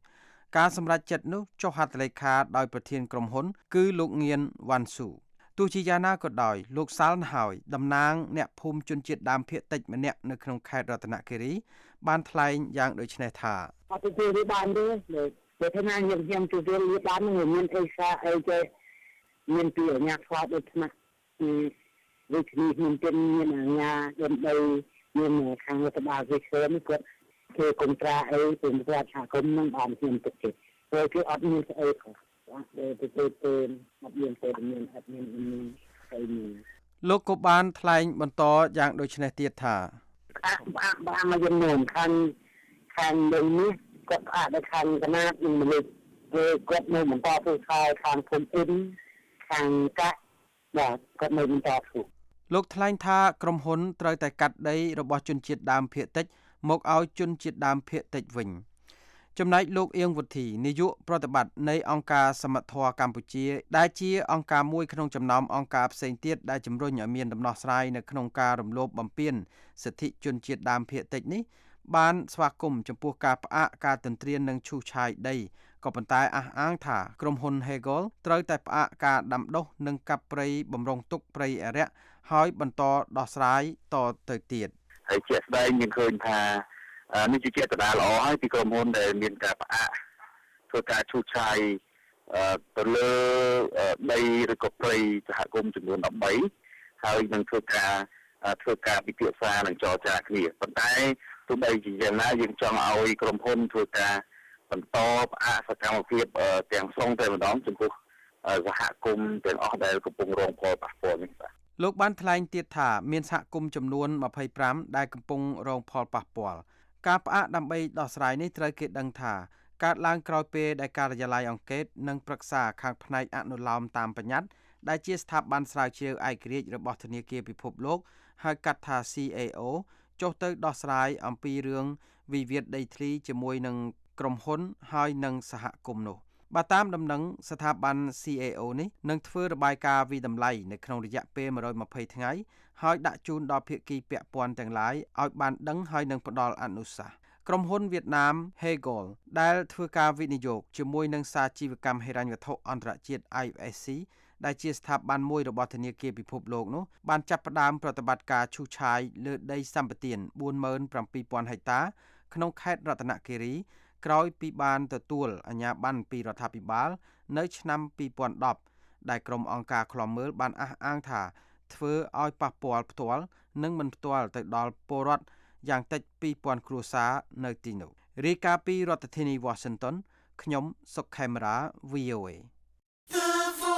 K: ការសម្រេចចិត្តនោះចុះហត្ថលេខាដោយប្រធានក្រុមហ៊ុនគឺលោកងៀនវ៉ាន់ស៊ូទោះជាយ៉ាងណាក៏ដោយលោកសាល់ហើយតំណាងអ្នកភូមិជនជាតិដើមភាគតិចម្នាក់នៅក្នុងខេត្តរតនគិរីបានថ្លែងយ៉ាងដូចនេះថា
L: អត់ទៅរៀបបានទេលោកថាខ្ញុំខ្ញុំទៅរៀបបាននឹងមានអេសាអីចេះមានពីអាញាខ្វល់ដូចថ្នាក់ពីវិទ្យាខ្ញុំមានមានអាញាដើម្បីមានខាងរដ្ឋបាលវិទ្យានេះគាត់គេកុំត្រាអីពីប្រតិកម្មនឹងបានខ្ញុំទុកចិត្តព្រោះគេអត់មានស្អីក៏ទៅទៅទៅអត់មានទៅមានអត់មានអីមាន
K: លោកក៏បានថ្លែងបន្តយ៉ាងដូចនេះទៀតថា
L: អាបាក់បាក់មកយនោមខាងខាងនេះគាត់ផ្អាកដល់ខាងកណាតនឹងមនុស្សគេគាត់នៅបន្តធ្វើខែខាងភូមិអ៊ិនខាងកាក់បាទគាត់នៅបន្តធ្វើ
K: លោកថ្លែងថាក្រុមហ៊ុនត្រូវតែកាត់ដីរបស់ជនជាតិដើមភាគតិចមកឲ្យជនជាតិដើមភាគតិចវិញចំណែកលោកអៀងវុធីនាយកប្រតិបត្តិនៃអង្គការសមត្ថភាពកម្ពុជាដែលជាអង្គការមួយក្នុងចំណោមអង្គការផ្សេងទៀតដែលជំរុញឲ្យមានដំណោះស្រាយនៅក្នុងការរំលោភបំពានសិទ្ធិជនជាតិដើមភាគតិចនេះបានស្វាគមន៍ចំពោះការផ្អាកការទន្ទ្រាននិងឈូសឆាយដីក៏ប៉ុន្តែអះអាងថាក្រុមហ៊ុន Hegel ត្រូវតែផ្អាកការដាំដុះនិងកាប់ព្រៃបំរុងទុកព្រៃអរិយហើយបន្តដោះស្រាយតទៅទៀត
I: ហើយជាក់ស្ដែងមានឃើញថានេះជាចេតនាល្អហើយពីក្រុមហ៊ុនដែលមានការផ្អាកធ្វើការឈូសឆាយទៅលើដីឬក៏ព្រៃសហគមន៍ចំនួនដប់បីហើយនឹងធ្វើការធ្វើការពិភាក្សានិងចរចាគ្នាប៉ុន្តែទោះបីជាយ៉ាងណាយើងចង់ឲ្យក្រុមហ៊ុនធ្វើការបន្តផ្អាកសកម្មភាពទាំងស្រុងតែម្ដងចំពោះសហគមន៍ទាំងអស់ដែលកំពុងរងផលប៉ះពាល់នេះបាទ
K: លោកបានថ្លែងទៀតថាមានសហគមន៍ចំនួនម្ភៃប្រាំដែលកំពុងរងផលប៉ះពាល់ការផ្អាកដើម្បីដោះស្រាយនេះត្រូវគេដឹងថាកើតឡើងក្រោយពេលដែលការិយាល័យអង្កេតនិងប្រឹក្សាខាងផ្នែកអនុលោមតាមបញ្ញត្តិដែលជាស្ថាប័នស្រាវជ្រាវឯករាជ្យរបស់ធនាគារពិភពលោកហៅកាត់ថា C A O ចុះទៅដោះស្រាយអំពីរឿងវិវាទដីធ្លីជាមួយនឹងក្រុមហ៊ុនហើយនិងសហគមន៍នោះបើតាមដំណឹងស្ថាប័ន C A O នេះនឹងធ្វើរបាយការណ៍វិតម្លៃនៅក្នុងរយៈពេលmột trăm hai mươiថ្ងៃហើយដាក់ជូនដល់ភាគីពាក់ព័ន្ធទាំងឡាយឲ្យបានដឹងហើយនឹងផ្ដល់អនុសាសន៍ក្រុមហ៊ុនវៀតណាម Hegel ដែលធ្វើការវិនិយោគជាមួយនឹងសាជីវកម្មហិរញ្ញវត្ថុអន្តរជាតិ I F S C ដែលជាស្ថាប័នមួយរបស់ធនាគារពិភពលោកនោះបានចាប់ផ្ដើមប្រតិបត្តិការឈូសឆាយលើដីសម្បត្តិbốn mươi bảy nghìnហិកតាក្នុងខេត្តរតនគិរីក្រោយពីបានទទួលអាជ្ញាប័ណ្ណពីរដ្ឋាភិបាលនៅឆ្នាំពីរពាន់ដប់ដែលក្រុមអង្គការឃ្លាំមើលបានអះអាងថាធ្វើឲ្យប៉ះពាល់ផ្ទាល់និងមិនផ្ទាល់ទៅដល់ពលរដ្ឋយ៉ាងតិចពីរពាន់គ្រួសារនៅទីនោះរាយការណ៍ពីរដ្ឋធានី Washington ខ្ញុំសុកខេមរា V O A
M: The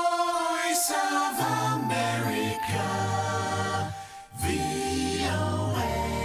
M: Voice of America V O A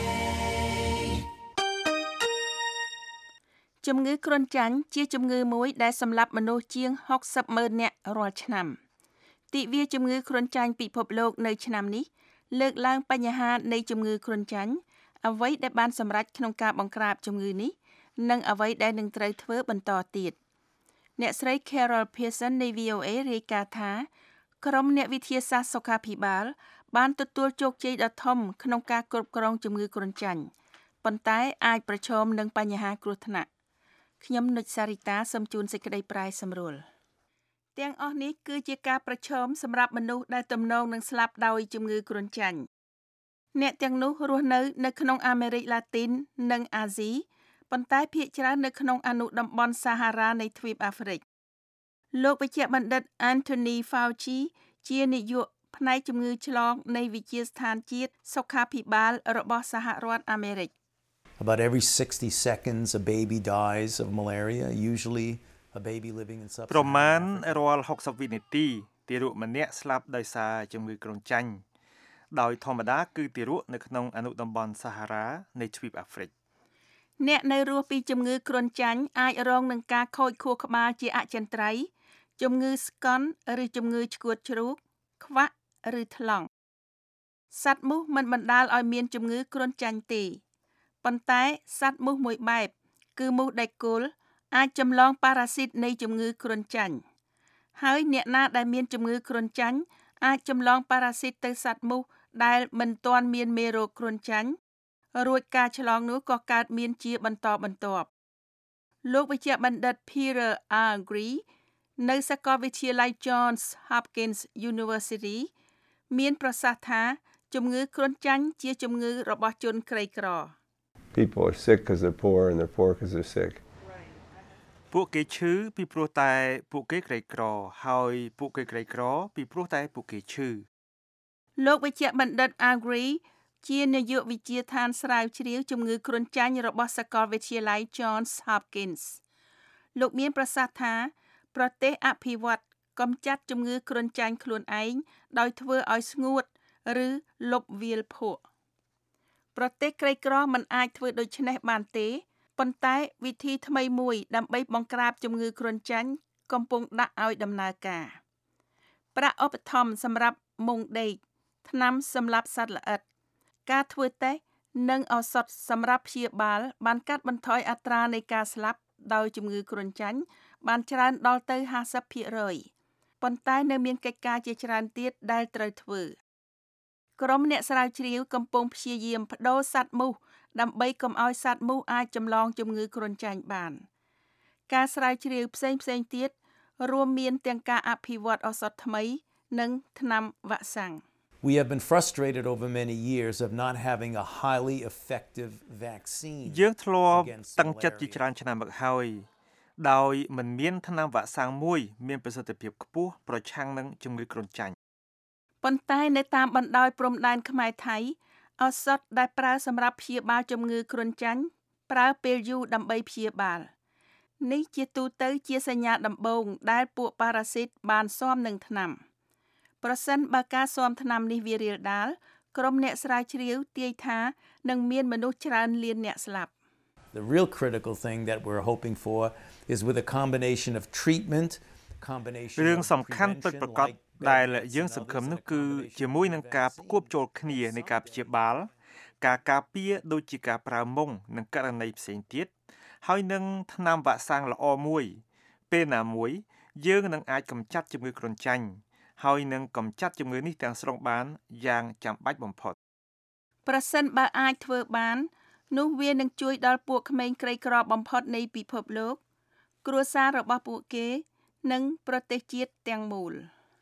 C: ជំងឺគ្រុនចាញ់ជាជំងឺមួយដែលសម្លាប់មនុស្សជាងหกสิบម៉ឺននាក់រាល់ឆ្នាំទិវាជំងឺគ្រុនចាញ់ពិភពលោកនៅឆ្នាំនេះលើកឡើងបញ្ហានៃជំងឺគ្រុនចាញ់អ្វីដែលបានសម្រេចក្នុងការបង្ក្រាបជំងឺនេះនិងអ្វីដែលនឹងត្រូវធ្វើបន្តទៀតអ្នកស្រី Carol Pearson នៃ V O A រាយការណ៍ថាក្រុមអ្នកវិទ្យាសាស្ត្រសុខាភិបាលបានទទួលជោគជ័យដ៏ធំក្នុងការគ្រប់គ្រងជំងឺគ្រុនចាញ់ប៉ុន្តែអាចប្រឈមនឹងបញ្ហាគ្រោះថ្នាក់ខ្ញុំនុចសារីតាសូមជូនសេចក្តីប្រាយសម្រួលទាំងអស់នេះគឺជាការប្រឈមសម្រាប់មនុស្សដែលទំនងនឹងស្លាប់ដោយជំងឺគ្រុនចាញ់អ្នកទាំងនោះរស់នៅនៅក្នុងអាមេរិកឡាទីននិងអាស៊ីប៉ុន្តែភាគច្រើននៅក្នុងអនុតំបន់សាហារ៉ានៃទ្វីបអាហ្វ្រិកលោកវេជ្ជបណ្ឌិត Anthony Fauci ជានាយកផ្នែកជំងឺឆ្លងនៃវិទ្យាស្ថានជាតិសុខាភិបាលរបស់សហរដ្ឋអាមេរិក
N: About every sixty seconds a baby dies of malaria usually a baby living in sub
O: ប្រមាណរាល់หกสิบវិនាទីទារកម្នាក់ស្លាប់ដោយសារជំងឺគ្រុនចាញ់ដោយធម្មតាគឺទារកនៅក្នុងអនុតំបន់សាហារ៉ានៃទ្វីបអាហ្វ្រិក
C: អ្នកនៅរស់ពីជំងឺគ្រុនចាញ់អាចរងនឹងការខូចខួរក្បាលជាអចិន្ត្រៃយ៍ជំងឺស្កន់ឬជំងឺឆ្កួតជ្រូកខ្វាក់ឬថ្លង់សត្វមូសមិនបណ្ដាលឲ្យមានជំងឺគ្រុនចាញ់ទេប៉ុន្តែសត្វមូសមួយបែបគឺមូសដែកគោលអាចចម្លងប៉ារ៉ាស៊ីតនៃជំងឺគ្រុនចាញ់ហើយអ្នកណាដែលមានជំងឺគ្រុនចាញ់អាចចម្លងប៉ារ៉ាស៊ីតទៅសត្វមូសដែលមិនទាន់មានមេរោគគ្រុនចាញ់រួចការឆ្លងនោះក៏កើតមានជាបន្តបន្ទាប់លោកវិជ្ជបណ្ឌិត Peter Agri នៅសាកលវិទ្យាល័យ Johns Hopkins University មានប្រសាសន៍ថាជំងឺគ្រុនចាញ់ជាជំងឺរបស់ជនក្រីក្រ
P: People are sick because they're poor and they're poor because they're sick.
O: ពួកគេឈឺពីព្រោះតែពួកគេក្រីក្រហើយពួកគេក្រីក្រពីព្រោះតែពួកគេឈឺ
C: លោកវិជ្ជបណ្ឌិត Agri ជានាយកវិទ្យាឋានស្រាវជ្រាវជំងឺគ្រុនចាញ់របស់សាកលវិទ្យាល័យ Johns Hopkins លោកមានប្រសាសន៍ថាប្រទេសអភិវឌ្ឍកម្ចាត់ជំងឺគ្រុនចាញ់ខ្លួនឯងដោយធ្វើឲ្យស្ងួតឬលុបវាលភក់ប្រទេសក្រីក្រមិនអាចធ្វើដូច្នេះបានទេប៉ុន្តែវិធីថ្មីមួយដើម្បីបង្ក្រាបជំងឺគ្រុនចាញ់កំពុងដាក់ឲ្យដំណើរការប្រាក់ឧបត្ថម្ភសម្រាប់មុងដេកថ្នាំសម្លាប់សត្វល្អិតការធ្វើតេស្តនិងឱសថសម្រាប់ព្យាបាលបានកាត់បន្ថយអត្រានៃការស្លាប់ដោយជំងឺគ្រុនចាញ់បានច្រើនដល់ទៅ ห้าสิบភាគរយ ប៉ុន្តែនៅមានកិច្ចការជាច្រើនទៀតដែលត្រូវធ្វើក្រុមអ្នកស្រាវជ្រាវកំពុងព្យាយាមប្តូរសត្វមូសដើម្បីកុំឲ្យសត្វមូសអាចចម្លងជំងឺគ្រុនចាញ់បានការស្រាវជ្រាវផ្សេងៗទៀតរួមមានទាំងការអភិវឌ្ឍឱសថថ្មីនិងថ្នាំវ៉ាក់សាំង
N: We have been frustrated over many years of not having a highly effective vaccine.
O: យើងធ្លាប់តឹងចិត្តជាច្រើនឆ្នាំមកហើយដោយមិនមានថ្នាំវ៉ាក់សាំងមួយមានប្រសិទ្ធភាពខ្ពស់ប្រឆាំងនឹងជំងឺគ្រុនចាញ់
C: ប៉ុន្តែនៅតាមបណ្ដោយព្រំដែនខ្មែរថៃឱសថដែលប្រើសម្រាប់ព្យាបាលជំងឺគ្រុនចាញ់ប្រើពេលយូរដើម្បីព្យាបាលនេះជាទូទៅជាសញ្ញាដំបូងដែលពួកប៉ារ៉ាស៊ីតបានស៊ាំនឹងថ្នាំប្រសិនបើការស៊ាំថ្នាំនេះវារាលដាលក្រុមអ្នកស្រាវជ្រាវទាយថានឹងមានមនុស្សច្រើនលានអ្នកស្លាប់
N: The real critical thing that we're hoping for is with a combination of treatment, combination
O: រឿងសំខាន់ពិតប្រាកដដែលយើងសង្ឃឹមនោះគឺជាមួយនឹងការផ្គួបចូលគ្នានៃការព្យាបាលការការពារដូចជាការប្រើមុងនិងករណីផ្សេងទៀតហើយនឹងថ្នាំវ៉ាក់សាំងល្អមួយពេលណាមួយយើងនឹងអាចកម្ចាត់ជំងឺគ្រុនចាញ់ហើយនឹងកម្ចាត់ជំងឺនេះទាំងស្រុងបានយ៉ាងចាំបាច់បំផុត
C: ប្រសិនបើអាចធ្វើបាននោះវានឹងជួយដល់ពួកក្មេងក្រីក្របំផុតនៃពិភពលោកគ្រួសាររបស់ពួកគេនិងប្រទេសជាតិទាំងមូល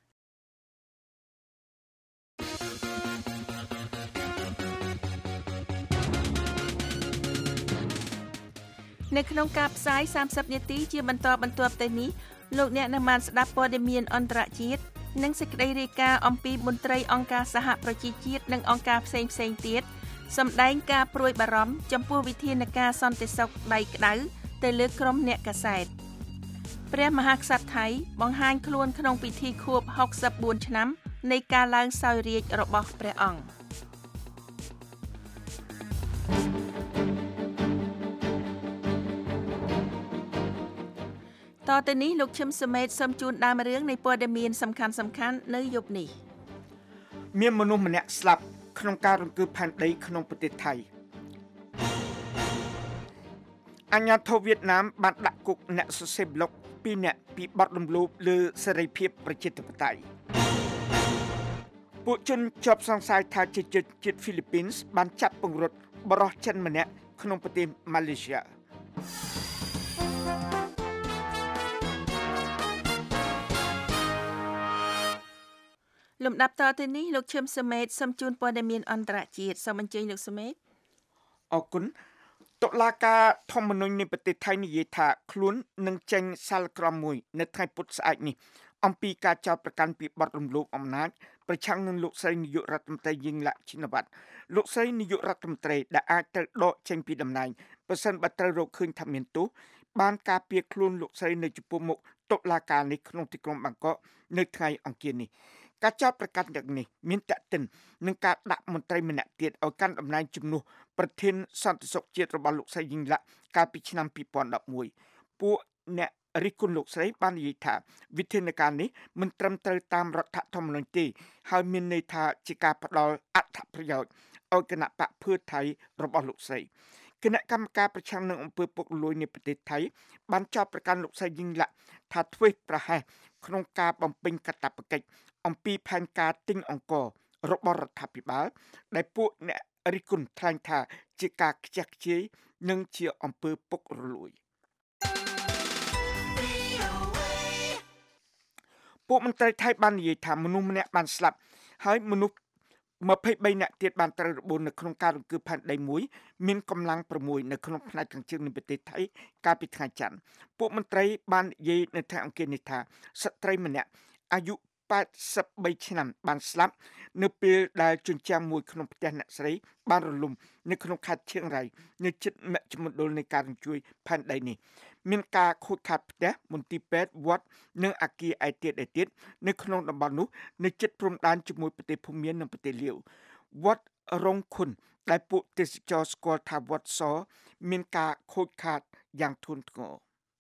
C: នៅក្នុងការផ្សាយសាមសិបនាទីជាបន្តបន្ទាប់ទៅនេះលោកអ្នកនឹងបានស្ដាប់ព័ត៌មានអន្តរជាតិនិងសេចក្តីរាយការណ៍អំពីមន្ត្រីអង្គការសហប្រជាជាតិនិងអង្គការផ្សេងផ្សេងទៀតសម្ដែងការព្រួយបារម្ភចំពោះវិធានការសន្តិសុខដៃក្តៅទៅលើក្រុមអ្នកកាសែតព្រះមហាក្សត្រថៃបង្ហាញខ្លួនក្នុងពិធីខួបហុកសិបបួនឆ្នាំនៃការឡើងសោយរាជ្យរបស់ព្រះអង្គតទៅនេះលោកឈឹមសមេតសូមជូនដើមរឿងនៃព័ត៌មានសំខាន់សំខាន់នៅយប់នេះ
E: មានមនុស្សម្នាក់ស្លាប់ក្នុងការរង្គើផែនដីក្នុងប្រទេសថៃអាញាធិបតេយ្យវៀតណាមបានដាក់គុកអ្នកសរសេរប្លុកពីរនាក់ពីបទរំលោភលើសេរីភាពប្រជាធិបតេយ្យពួកជនជាប់សង្ស័យថាជាជនជាតិហ្វីលីពីនបានចាប់ពង្រត់បរិសុទ្ធចិនម្នាក់ក្នុងប្រទេសម៉ាឡេស៊ី
C: លំដាប់តទៅនេះលោកឈឹមសមេតសូមជូនព័ត៌មានអន្តរជាតិសូមអញ្ជើញលោកសមេត
E: អរគុណតុលាការធម្មនុញ្ញនៃប្រទេសថៃនិយាយថាខ្លួននឹងចេញសាលក្រមមួយនៅថ្ងៃពុធស្អែកនេះអំពីការចោទប្រកាន់ពីបទរំលោភអំណាចប្រឆាំងនឹងលោកស្រីនាយករដ្ឋមន្ត្រីយីងឡាក់ឈិនវ៉ាត់លោកស្រីនាយករដ្ឋមន្ត្រីដែលអាចត្រូវដកចេញពីតំណែងប្រសិនបើត្រូវរកឃើញថាមានទោសបានការពារខ្លួនលោកស្រីនៅចំពោះមុខតុលាការនេះក្នុងទីក្រុងបាងកកនៅថ្ងៃអង្គារនេះការចោទប្រកាន់ទាំងនេះមានតេតិននឹងការដាក់មន្ត្រីម្នាក់ទៀតឲ្យកាន់តំណែងជំនួសប្រធានសន្តិសុខជាតិរបស់លោកស្រីយីងឡាក់កាលពីឆ្នាំពីរពាន់ដប់មួយពួកអ្នករិះគន់លោកស្រីបាននិយាយថាវិធានការនេះមិនត្រឹមត្រូវតាមរដ្ឋធម្មនុញ្ញទេហើយមានន័យថាជាការផ្ដល់អត្ថប្រយោជន៍ឲ្យគណៈបកភឿថៃរបស់លោកស្រីគណៈកម្មការប្រឆាំងនឹងអំពើពុករលួយនៃប្រទេសថៃបានចោទប្រកាន់លោកស្រីយីងឡាក់ថាធ្វើប្រហែសក្នុងការបំពេញកាតព្វកិច្ចអំពីផែនការទិញអង្គររបស់រដ្ឋាភិបាលដែលពួកអ្នករិះគន់ថ្លែងថាជាការខ្ជះខ្ជាយនិងជាអំពើពុករលួយពួកមន្ត្រីថៃបាននិយាយថាមនុស្សម្នាក់បានស្លាប់ហើយមនុស្សម្ភៃបីនាក់ទៀតបានត្រូវរបួសនៅក្នុងការរង្គើផែនដីមួយមានកម្លាំង៦នៅក្នុងផ្នែកខាងជើងនៃប្រទេសថៃកាលពីថ្ងៃច័ន្ទពួកមន្ត្រីបាននិយាយនៅថ្ងៃអង្គារនេះថាស្ត្រីម្នាក់អាយុแปดสิบสามឆ្នាំបានស្លាប់នៅពេលដែលជញ្ជាំងមួយក្នុងផ្ទះអ្នកស្រីបានរលំនៅក្នុងខេត្តឈៀងរ៉ៃនៅជិតមជ្ឈមណ្ឌលនៃការរញ្ជួយផែនដីនេះមានការខូចខាតផ្ទះមន្ទីរពេទ្យវត្តនិងអគារឯទៀតឯទៀតនៅក្នុងតំបន់នោះនៅជិតព្រំដែនជាមួយប្រទេសភូមានិងប្រទេសលាវវត្តរងខុនដែលពួកទេសចរស្គាល់ថាវត្តសមានការខូចខាតយ៉ាងធ្ងន់ធ្ងរ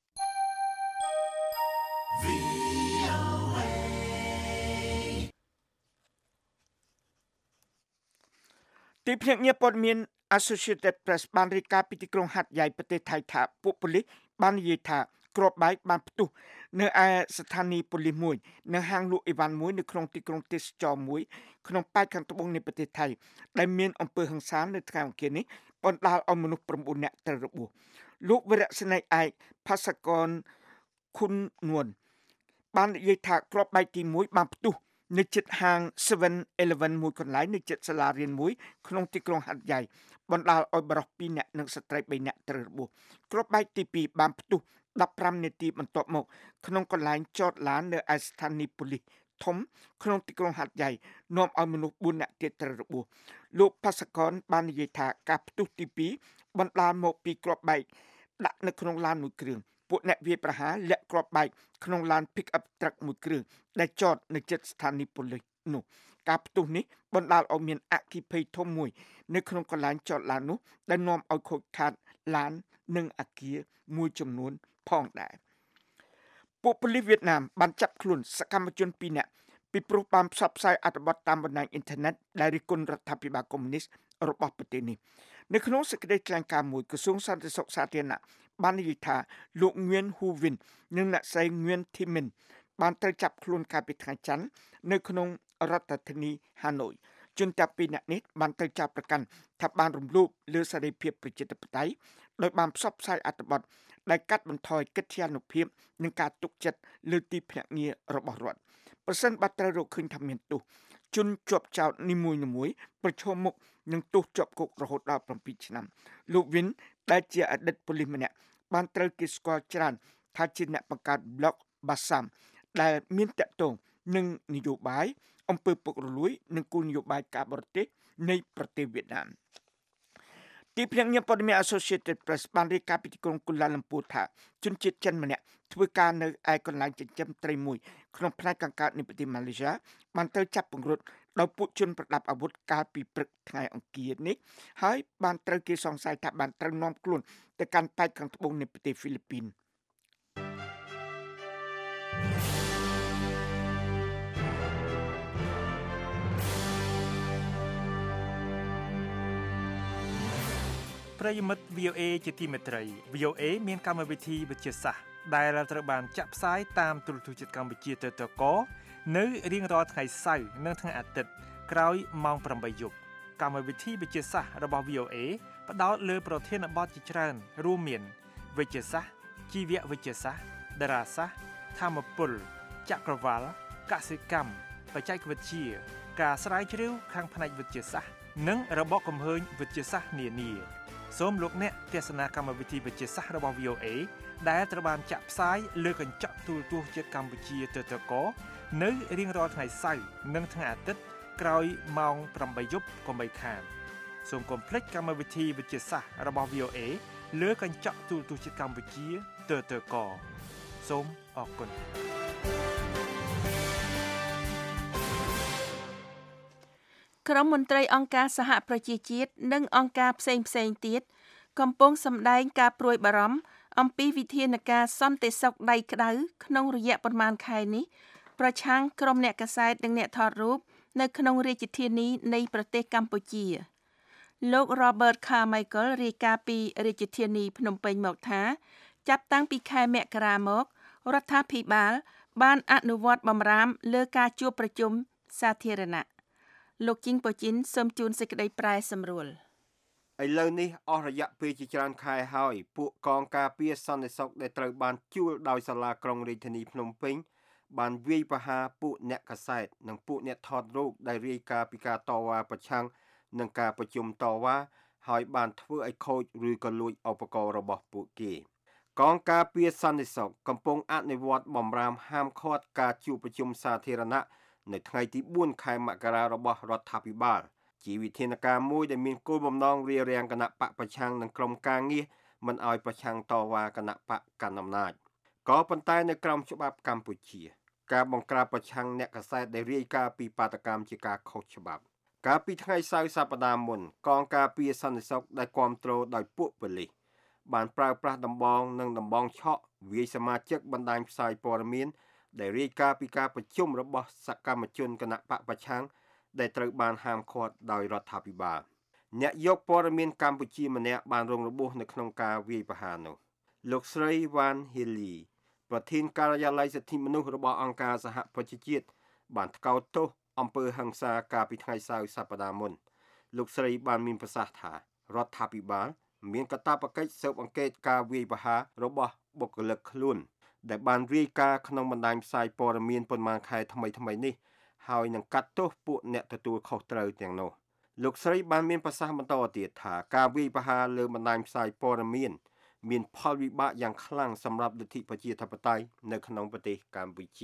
E: ទីភ្នាក់ងារព័ត៌មាន Associated Press បានរាយការណ៍ពីទីក្រុងហាត់យ៉ៃប្រទេសថៃថាពួកប៉ូលីសបាននិយាយថាគ្រាប់បែកបានផ្ទុះនៅឯស្ថានីយ៍ប៉ូលីសមួយនៅហាងលក់អីវ៉ាន់មួយនៅក្នុងទីក្រុងទេសចរមួយក្នុងប៉ែកខាងត្បូងនៃប្រទេសថៃដែលមានអំពើហិង្សានៅថ្ងៃអង្គារនេះបណ្ដាលឲ្យមនុស្ស៩នាក់ត្រូវរបួសលោកវរៈសេនីយ៍ឯកផាសកនខុននួនបាននិយាយថាគ្រាប់បែកទីមួយបានផ្ទុះនៅជិតហាង seven eleven មួយកន្លែងនៅជិតសាលារៀនមួយក្នុងទីក្រុងហាត់យ៉ៃបណ្ដាលឲ្យបរិសុទ្ធពីរនាក់និងស្ត្រីបីនាក់ត្រូវរបួសគ្រាប់បែកទីពីរបានផ្ទុះដប់ប្រាំនាទីបន្ទាប់មកក្នុងកន្លែងចតឡាននៅឯស្ថានីយ៍ប៉ូលីសធំក្នុងទីក្រុងហាត់យ៉ៃនាំឲ្យមនុស្សបួននាក់ទៀតត្រូវរបួសលោកផាសកនបាននិយាយថាការផ្ទុះទីពីរបណ្ដាលមកពីគ្រាប់បែកដាក់នៅក្នុងឡានមួយគ្រឿងពួកអ្នកវាយប្រហារលាក់គ្រាប់បែកក្នុងឡាន pick up truck មួយគ្រឿងដែលចតនៅជិតស្ថានីយ៍ប៉ូលីសនោះការផ្ទុះនេះបណ្ដាលឲ្យមានអគ្គិភ័យធំមួយនៅក្នុងកន្លែងចតឡាននោះដែលនាំឲ្យខូចខាតឡាននិងអគារមួយចំនួនផងដែរពួកប៉ូលីសវៀតណាមបានចាប់ខ្លួនសកម្មជនពីរនាក់ពីព្រោះបានផ្សព្វផ្សាយអត្ថបទតាមបណ្ដាញអ៊ីនធឺណិតដែលរិះគន់រដ្ឋាភិបាលកុម្មុយនីសរបស់ប្រទេសនេះនៅក្នុងសេចក្តីថ្លែងការណ៍មួយក្រសួងសន្តិសុខសាធារណៈបាននិយាយថាលោកងឿនហ៊ូវិននិងអ្នកស្រីងឿនធីមិនបានត្រូវចាប់ខ្លួនកាលពីថ្ងៃច័ន្ទនៅក្នុងរដ្ឋធានីហាណូយជនតាពីរនាក់នេះបានត្រូវចាប់ប្រកាន់ថាបានរំលោភលើសេរីភាពប្រជាធិបតេយ្យដោយបានផ្សព្វផ្សាយអត្ថបទដែលកាត់បន្ថយកិត្យានុភាពនិងការទុកចិត្តលើទីភ្នាក់ងាររបស់រដ្ឋប្រសិនបើត្រូវរកឃើញថាមានទោសជនជាប់ចោទនីមួយៗប្រឈមមុខនឹងទោសជាប់គុករហូតដល់7ឆ្នាំលោកវិនដែលជាអតីតប៉ូលីសម្នាក់បានត្រូវគេស្គាល់ច្រើនថាជាអ្នកបង្កើត blog បាសាំដែលមានតាក់ទងនឹងនយោបាយអំពើពុករលួយនិងគោលនយោបាយការបរទេសនៃប្រទេសវៀតណាមទីភ្នាក់ងារព័ត៌មាន Associated Press បានរាយការណ៍ពីទីក្រុងកូឡាឡាំពូថាជនជាតិចិនម្នាក់ធ្វើការនៅឯកន្លែងចិញ្ចឹមត្រីមួយក្នុងផ្នែកខាងកើតនៃប្រទេសម៉ាឡេស៊ីបានត្រូវចាប់ពង្រត់ដោយពួកជនប្រដាប់អាវុធកាលពីព្រឹកថ្ងៃអង្គារនេះហើយបានត្រូវគេសង្ស័យថាបានត្រូវនាំខ្លួនទៅកាន់ប៉ែកខាងត្បូងនៃប្រទេសហ្វីលីពីន
O: ប្រិយមិត្ត វី អូ អេ ជាទីមេត្រី វី អូ អេ មានកម្មវិធីវិទ្យាសាស្ត្រដែលត្រូវបានចាក់ផ្សាយតាមទូរទស្សន៍ជាតិកម្ពុជាទៅទៅកនៅរៀងរាល់ថ្ងៃសៅរ៍និងថ្ងៃអាទិត្យក្រោយម៉ោងប្រាំបីយប់កម្មវិធីវិទ្យាសាស្ត្ររបស់ វី អូ អេ ផ្ដោតលើប្រធានបទជាច្រើនរួមមានវិទ្យាសាស្ត្រជីវវិទ្យាសាស្ត្រតារាសាស្ត្រធម្មពលចក្រវាឡកសិកម្មបច្ចេកវិទ្យាការស្រាវជ្រាវខាងផ្នែកវិទ្យាសាស្ត្រនិងរបបកំហើញវិទ្យាសាស្ត្រនានាសូមលោកអ្នកទស្សនាកម្មវិធីវិទ្យាសាស្ត្ររបស់ វី អូ អេ ដែលត្រូវបានចាក់ផ្សាយលើកញ្ចក់ទូរទស្សន៍ជាតិកម្ពុជាទៅទៅកនៅរៀងរាល់ថ្ងៃសៅរ៍និងថ្ងៃអាទិត្យក្រោយម៉ោងប្រាំបីយប់កុំបីខានសូមកុំភ្លេចកម្មវិធីវិទ្យាសាស្ត្ររបស់ វី អូ អេ លើកញ្ចក់ទូរទស្សន៍ជាតិកម្ពុជាទៅទៅកសូមអរគុណ
C: ក្រុមមន្ត្រីអង្គការសហប្រជាជាតិនិងអង្គការផ្សេងផ្សេងទៀតកំពុងសម្ដែងការព្រួយបារម្ភអំពីវិធានការសន្តិសុខដៃក្តៅក្នុងរយៈប្រមាណខែនេះប្រឆាំងក្រុមអ្នកកាសែតនិងអ្នកថតរូបនៅក្នុងរាជធានីនៃប្រទេសកម្ពុជាលោក Robert Carmichael រាយការណ៍ពីរាជធានីភ្នំពេញមកថាចាប់តាំងពីខែមករាមករដ្ឋាភិបាលបានអនុវត្តបម្រាមលើការជួបប្រជុំសាធារណៈលោកជីងប៉ូជីនសូមជូនសេចក្តីប្រែសម្រួល
Q: ឥឡូវនេះអស់រយៈពេលជាច្រើនខែហើយពួកកងការពារសន្តិសុខដែលត្រូវបានជួលដោយសាលាក្រុងរាជធានីភ្នំពេញបានវាយប្រហារពួកអ្នកកាសែតនិងពួកអ្នកថតរូបដែលរាយការណ៍ពីការតវ៉ាប្រឆាំងនឹងការប្រជុំតវ៉ាហើយបានធ្វើឲ្យខូចឬក៏លួចឧបករណ៍របស់ពួកគេកងការពារសន្តិសុខកំពុងអនុវត្តបំរាមហាមឃាត់ការជួបប្រជុំសាធារណៈនៅថ្ងៃទីបួនខែមករារបស់រដ្ឋាភិបាលជាវិធានការមួយដែលមានគោលបំណងរារាំងគណៈបកប្រឆាំងនិងក្រុមការងារមិនឲ្យប្រឆាំងតវ៉ាគណៈបកកណ្ដាលអំណាចក៏ប៉ុន្តែនៅក្រោមច្បាប់កម្ពុជាការបង្ក្រាបប្រឆាំងអ្នកកាសែតដែលរាយការណ៍ពីបាតកម្មជាការខុសច្បាប់កាលពីថ្ងៃសៅរ៍សប្តាហ៍មុនកងការពារសន្តិសុខដែលគ្រប់គ្រងដោយពួកប៉ូលីសបានប្រើប្រាស់ដំបងនិងដំបងឆក់វាយសមាជិកបណ្ដាញផ្សាយព័ត៌មានដែលរាយការណ៍ពីការប្រជុំរបស់សកម្មជនគណៈបកប្រឆាំងដែលត្រូវបានហាមឃាត់ដោយរដ្ឋាភិបាលអ្នកយកព័ត៌មានកម្ពុជាម្នាក់បានរងរបួសនៅក្នុងការវាយប្រហារនោះលោកស្រីវ៉ានហេលីប្រធានការិយាល័យសិទ្ធិមនុស្សរបស់អង្គការសហប្រជាជាតិបានថ្កោលទោសអំពើហិង្សាកាលពីថ្ងៃសៅរ៍សប្តាហ៍មុនលោកស្រីបានមានប្រសាសន៍ថារដ្ឋាភិបាលមានកាតព្វកិច្ចស៊ើបអង្កេតការវាយប្រហាររបស់បុគ្គលិកខ្លួនដែលបានរាយការណ៍ក្នុងបណ្ដាញផ្សាយព័ត៌មានប៉ុន្មានខែថ្មីថ្មីនេះហើយនឹងកាត់ទោសពួកអ្នកទទួលខុសត្រូវទាំងនោះលោកស្រីបានមានប្រសាសន៍បន្តទៀតថាការវាយប្រហារលើបណ្ដាញផ្សាយព័ត៌មានមានផលវិបាកយ៉ាងខ្លាំងសម្រាប់លទ្ធិប្រជាធិបតេយ្យនៅក្នុងប្រទេសកម្ពុជា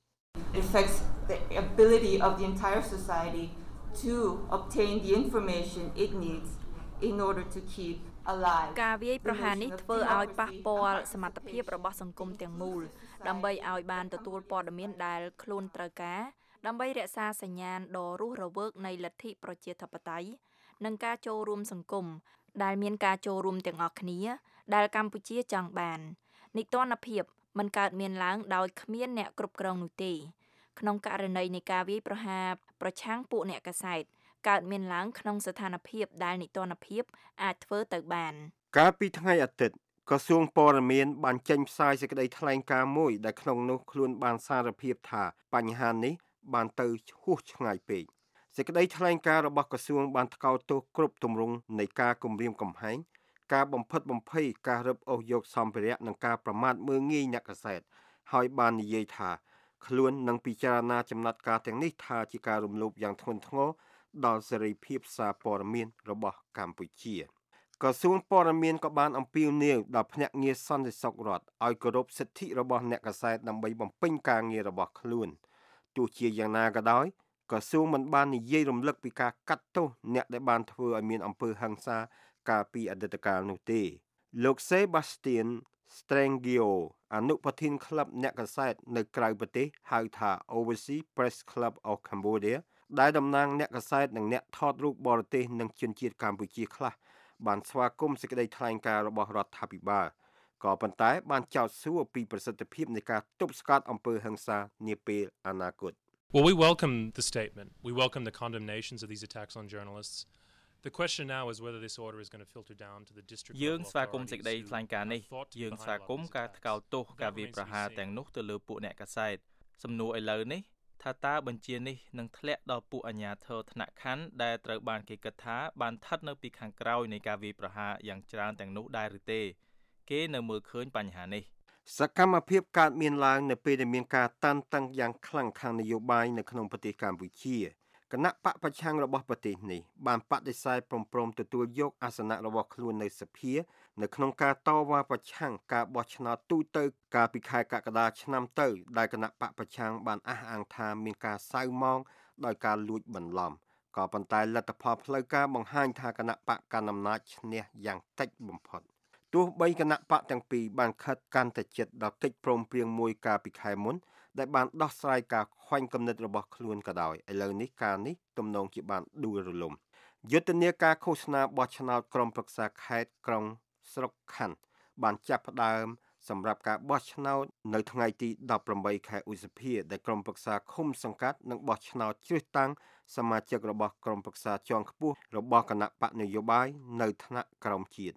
D: It affects the ability of the entire society to obtain the information it needs in order to keep alive
R: ការវាយប្រហារនេះធ្វើឲ្យប៉ះពាល់សមត្ថភាពរបស់សង្គមទាំងមូលដើម្បីឲ្យបានទទួលព័ត៌មានដែលខ្លួនត្រូវការដើម្បីរក្សាសញ្ញាណដ៏រស់រវើកនៃលទ្ធិប្រជាធិបតេយ្យនិងការចូលរួមសង្គមដែលមានការចូលរួមទាំងអស់គ្នាដែលកម្ពុជាចង់បាននីតិរដ្ឋភាពមិនកើតមានឡើងដោយគ្មានអ្នកគ្រប់គ្រងនោះទេក្នុងករណីនៃការវាយប្រហារប្រឆាំងពួកអ្នកកាសែតកើតមានឡើងក្នុងស្ថានភាពដែលនីតិរដ្ឋភាពអាចធ្វើទៅបាន
Q: កាលពីថ្ងៃអាទិត្យក្រសួងព័ត៌មានបានចេញផ្សាយសេចក្តីថ្លែងការណ៍មួយដែលក្នុងនោះខ្លួនបានសារភាពថាបញ្ហានេះបានទៅហួសឆ្ងាយពេកសេចក្តីថ្លែងការណ៍របស់ក្រសួងបានថ្កោលទោសគ្រប់ទម្រង់នៃការគំរាមកំហែងការបំផិតបំភ័យការរឹបអូសយកសម្ភារៈនិងការប្រមាថមើលងាយអ្នកកាសែតហើយបាននិយាយថាខ្លួននឹងពិចារណាចំណាត់ការទាំងនេះថាជាការរំលោភយ៉ាងធ្ងន់ធ្ងរដល់សេរីភាពសារព័ត៌មានរបស់កម្ពុជាក្រសួងព័ត៌មានក៏បានអំពាវនាវដល់ភ្នាក់ងារសន្តិសុខរដ្ឋឲ្យគោរពសិទ្ធិរបស់អ្នកកាសែតដើម្បីបំពេញការងាររបស់ខ្លួនទោះជាយ៉ាងណាក៏ដោយក្រសួងមិនបាននិយាយរំលឹកពីការកាត់ទោសអ្នកដែលបានធ្វើឲ្យមានអំពើហិង្សាកាលពីអតីតកាលនោះទេលោក Sebastian Strangio អនុប្រធានក្លឹបអ្នកកាសែតនៅក្រៅប្រទេសហៅថា Overseas Press Club of Cambodia ដែលតំណាងអ្នកកាសែតនិងអ្នកថតរូបបរទេសនិងជនជាតិកម្ពុជាខ្លះបានស្វាគមន៍សេចក្តីថ្លែងការណ៍របស់រដ្ឋាភិបាលក៏ប៉ុន្តែបានចោទសួរពីប្រសិទ្ធភាពនៃការទប់ស្កាត់អំពើហិង្សានាពេលអនាគត
S: Well, we welcome the statement. We welcome the condemnations of these attacks on journalists. The question now is whether this order is going to filter down to the district level.
T: យើងស្វាគមន៍សេចក្តីថ្លែងការណ៍នេះយើងស្វាគមន៍ការថ្កោលទោសការវាយប្រហារទាំងនោះទៅលើពួកអ្នកកាសែតសំណួរឥឡូវនេះថាតើបញ្ជានេះនឹងធ្លាក់ដល់ពួកអាជ្ញាធរថ្នាក់ខណ្ឌដែលត្រូវបានគេគិតថាបានស្ថិតនៅពីខាងក្រោយនៃការវាយប្រហារយ៉ាងច្រើនទាំងនោះដែរឬទេគេនៅមើលឃើញបញ្ហានេះ
Q: សកម្មភាពកើតមានឡើងនៅពេលដែលមានការតានតឹងយ៉ាងខ្លាំងខាងនយោបាយនៅក្នុងប្រទេសកម្ពុជាគណៈបកប្រឆាំងរបស់ប្រទេសនេះបានបដិសេធព្រមព្រមទទួលយកអាសនៈរបស់ខ្លួននៅសភានៅក្នុងការតវ៉ាប្រឆាំងការបោះឆ្នោតទូទៅកាលពីខែកក្កដាឆ្នាំទៅដែលគណៈបកប្រឆាំងបានអះអាងថាមានការសៅម៉ងដោយការលួចបន្លំក៏ប៉ុន្តែលទ្ធផលផ្លូវការបង្ហាញថាគណៈបកកណ្ដាលអំណាចឈ្នះយ៉ាងតិចបំផុតទោះបីគណៈបកទាំងពីរបានខិតកាន់តែជិតដល់កិច្ចព្រមព្រៀងមួយកាលពីខែមុនដែលបានដោះស្រាយការខ្វែងគំនិតរបស់ខ្លួនក៏ដោយឥឡូវនេះការនេះទំនងជាបានដួលរលំយុទ្ធនាការឃោសនាបោះឆ្នោតក្រុមប្រឹក្សាខេត្តក្រុងស្រុកខណ្ឌបានចាប់ផ្ដើមសម្រាប់ការបោះឆ្នោតនៅថ្ងៃទីដប់ប្រាំបីខែឧសភាដែលក្រុមប្រឹក្សាឃុំសង្កាត់នឹងបោះឆ្នោតជ្រើសតាំងសមាជិករបស់ក្រុមប្រឹក្សាជាន់ខ្ពស់របស់គណៈបកនយោបាយនៅថ្នាក់ក្រោមជាតិ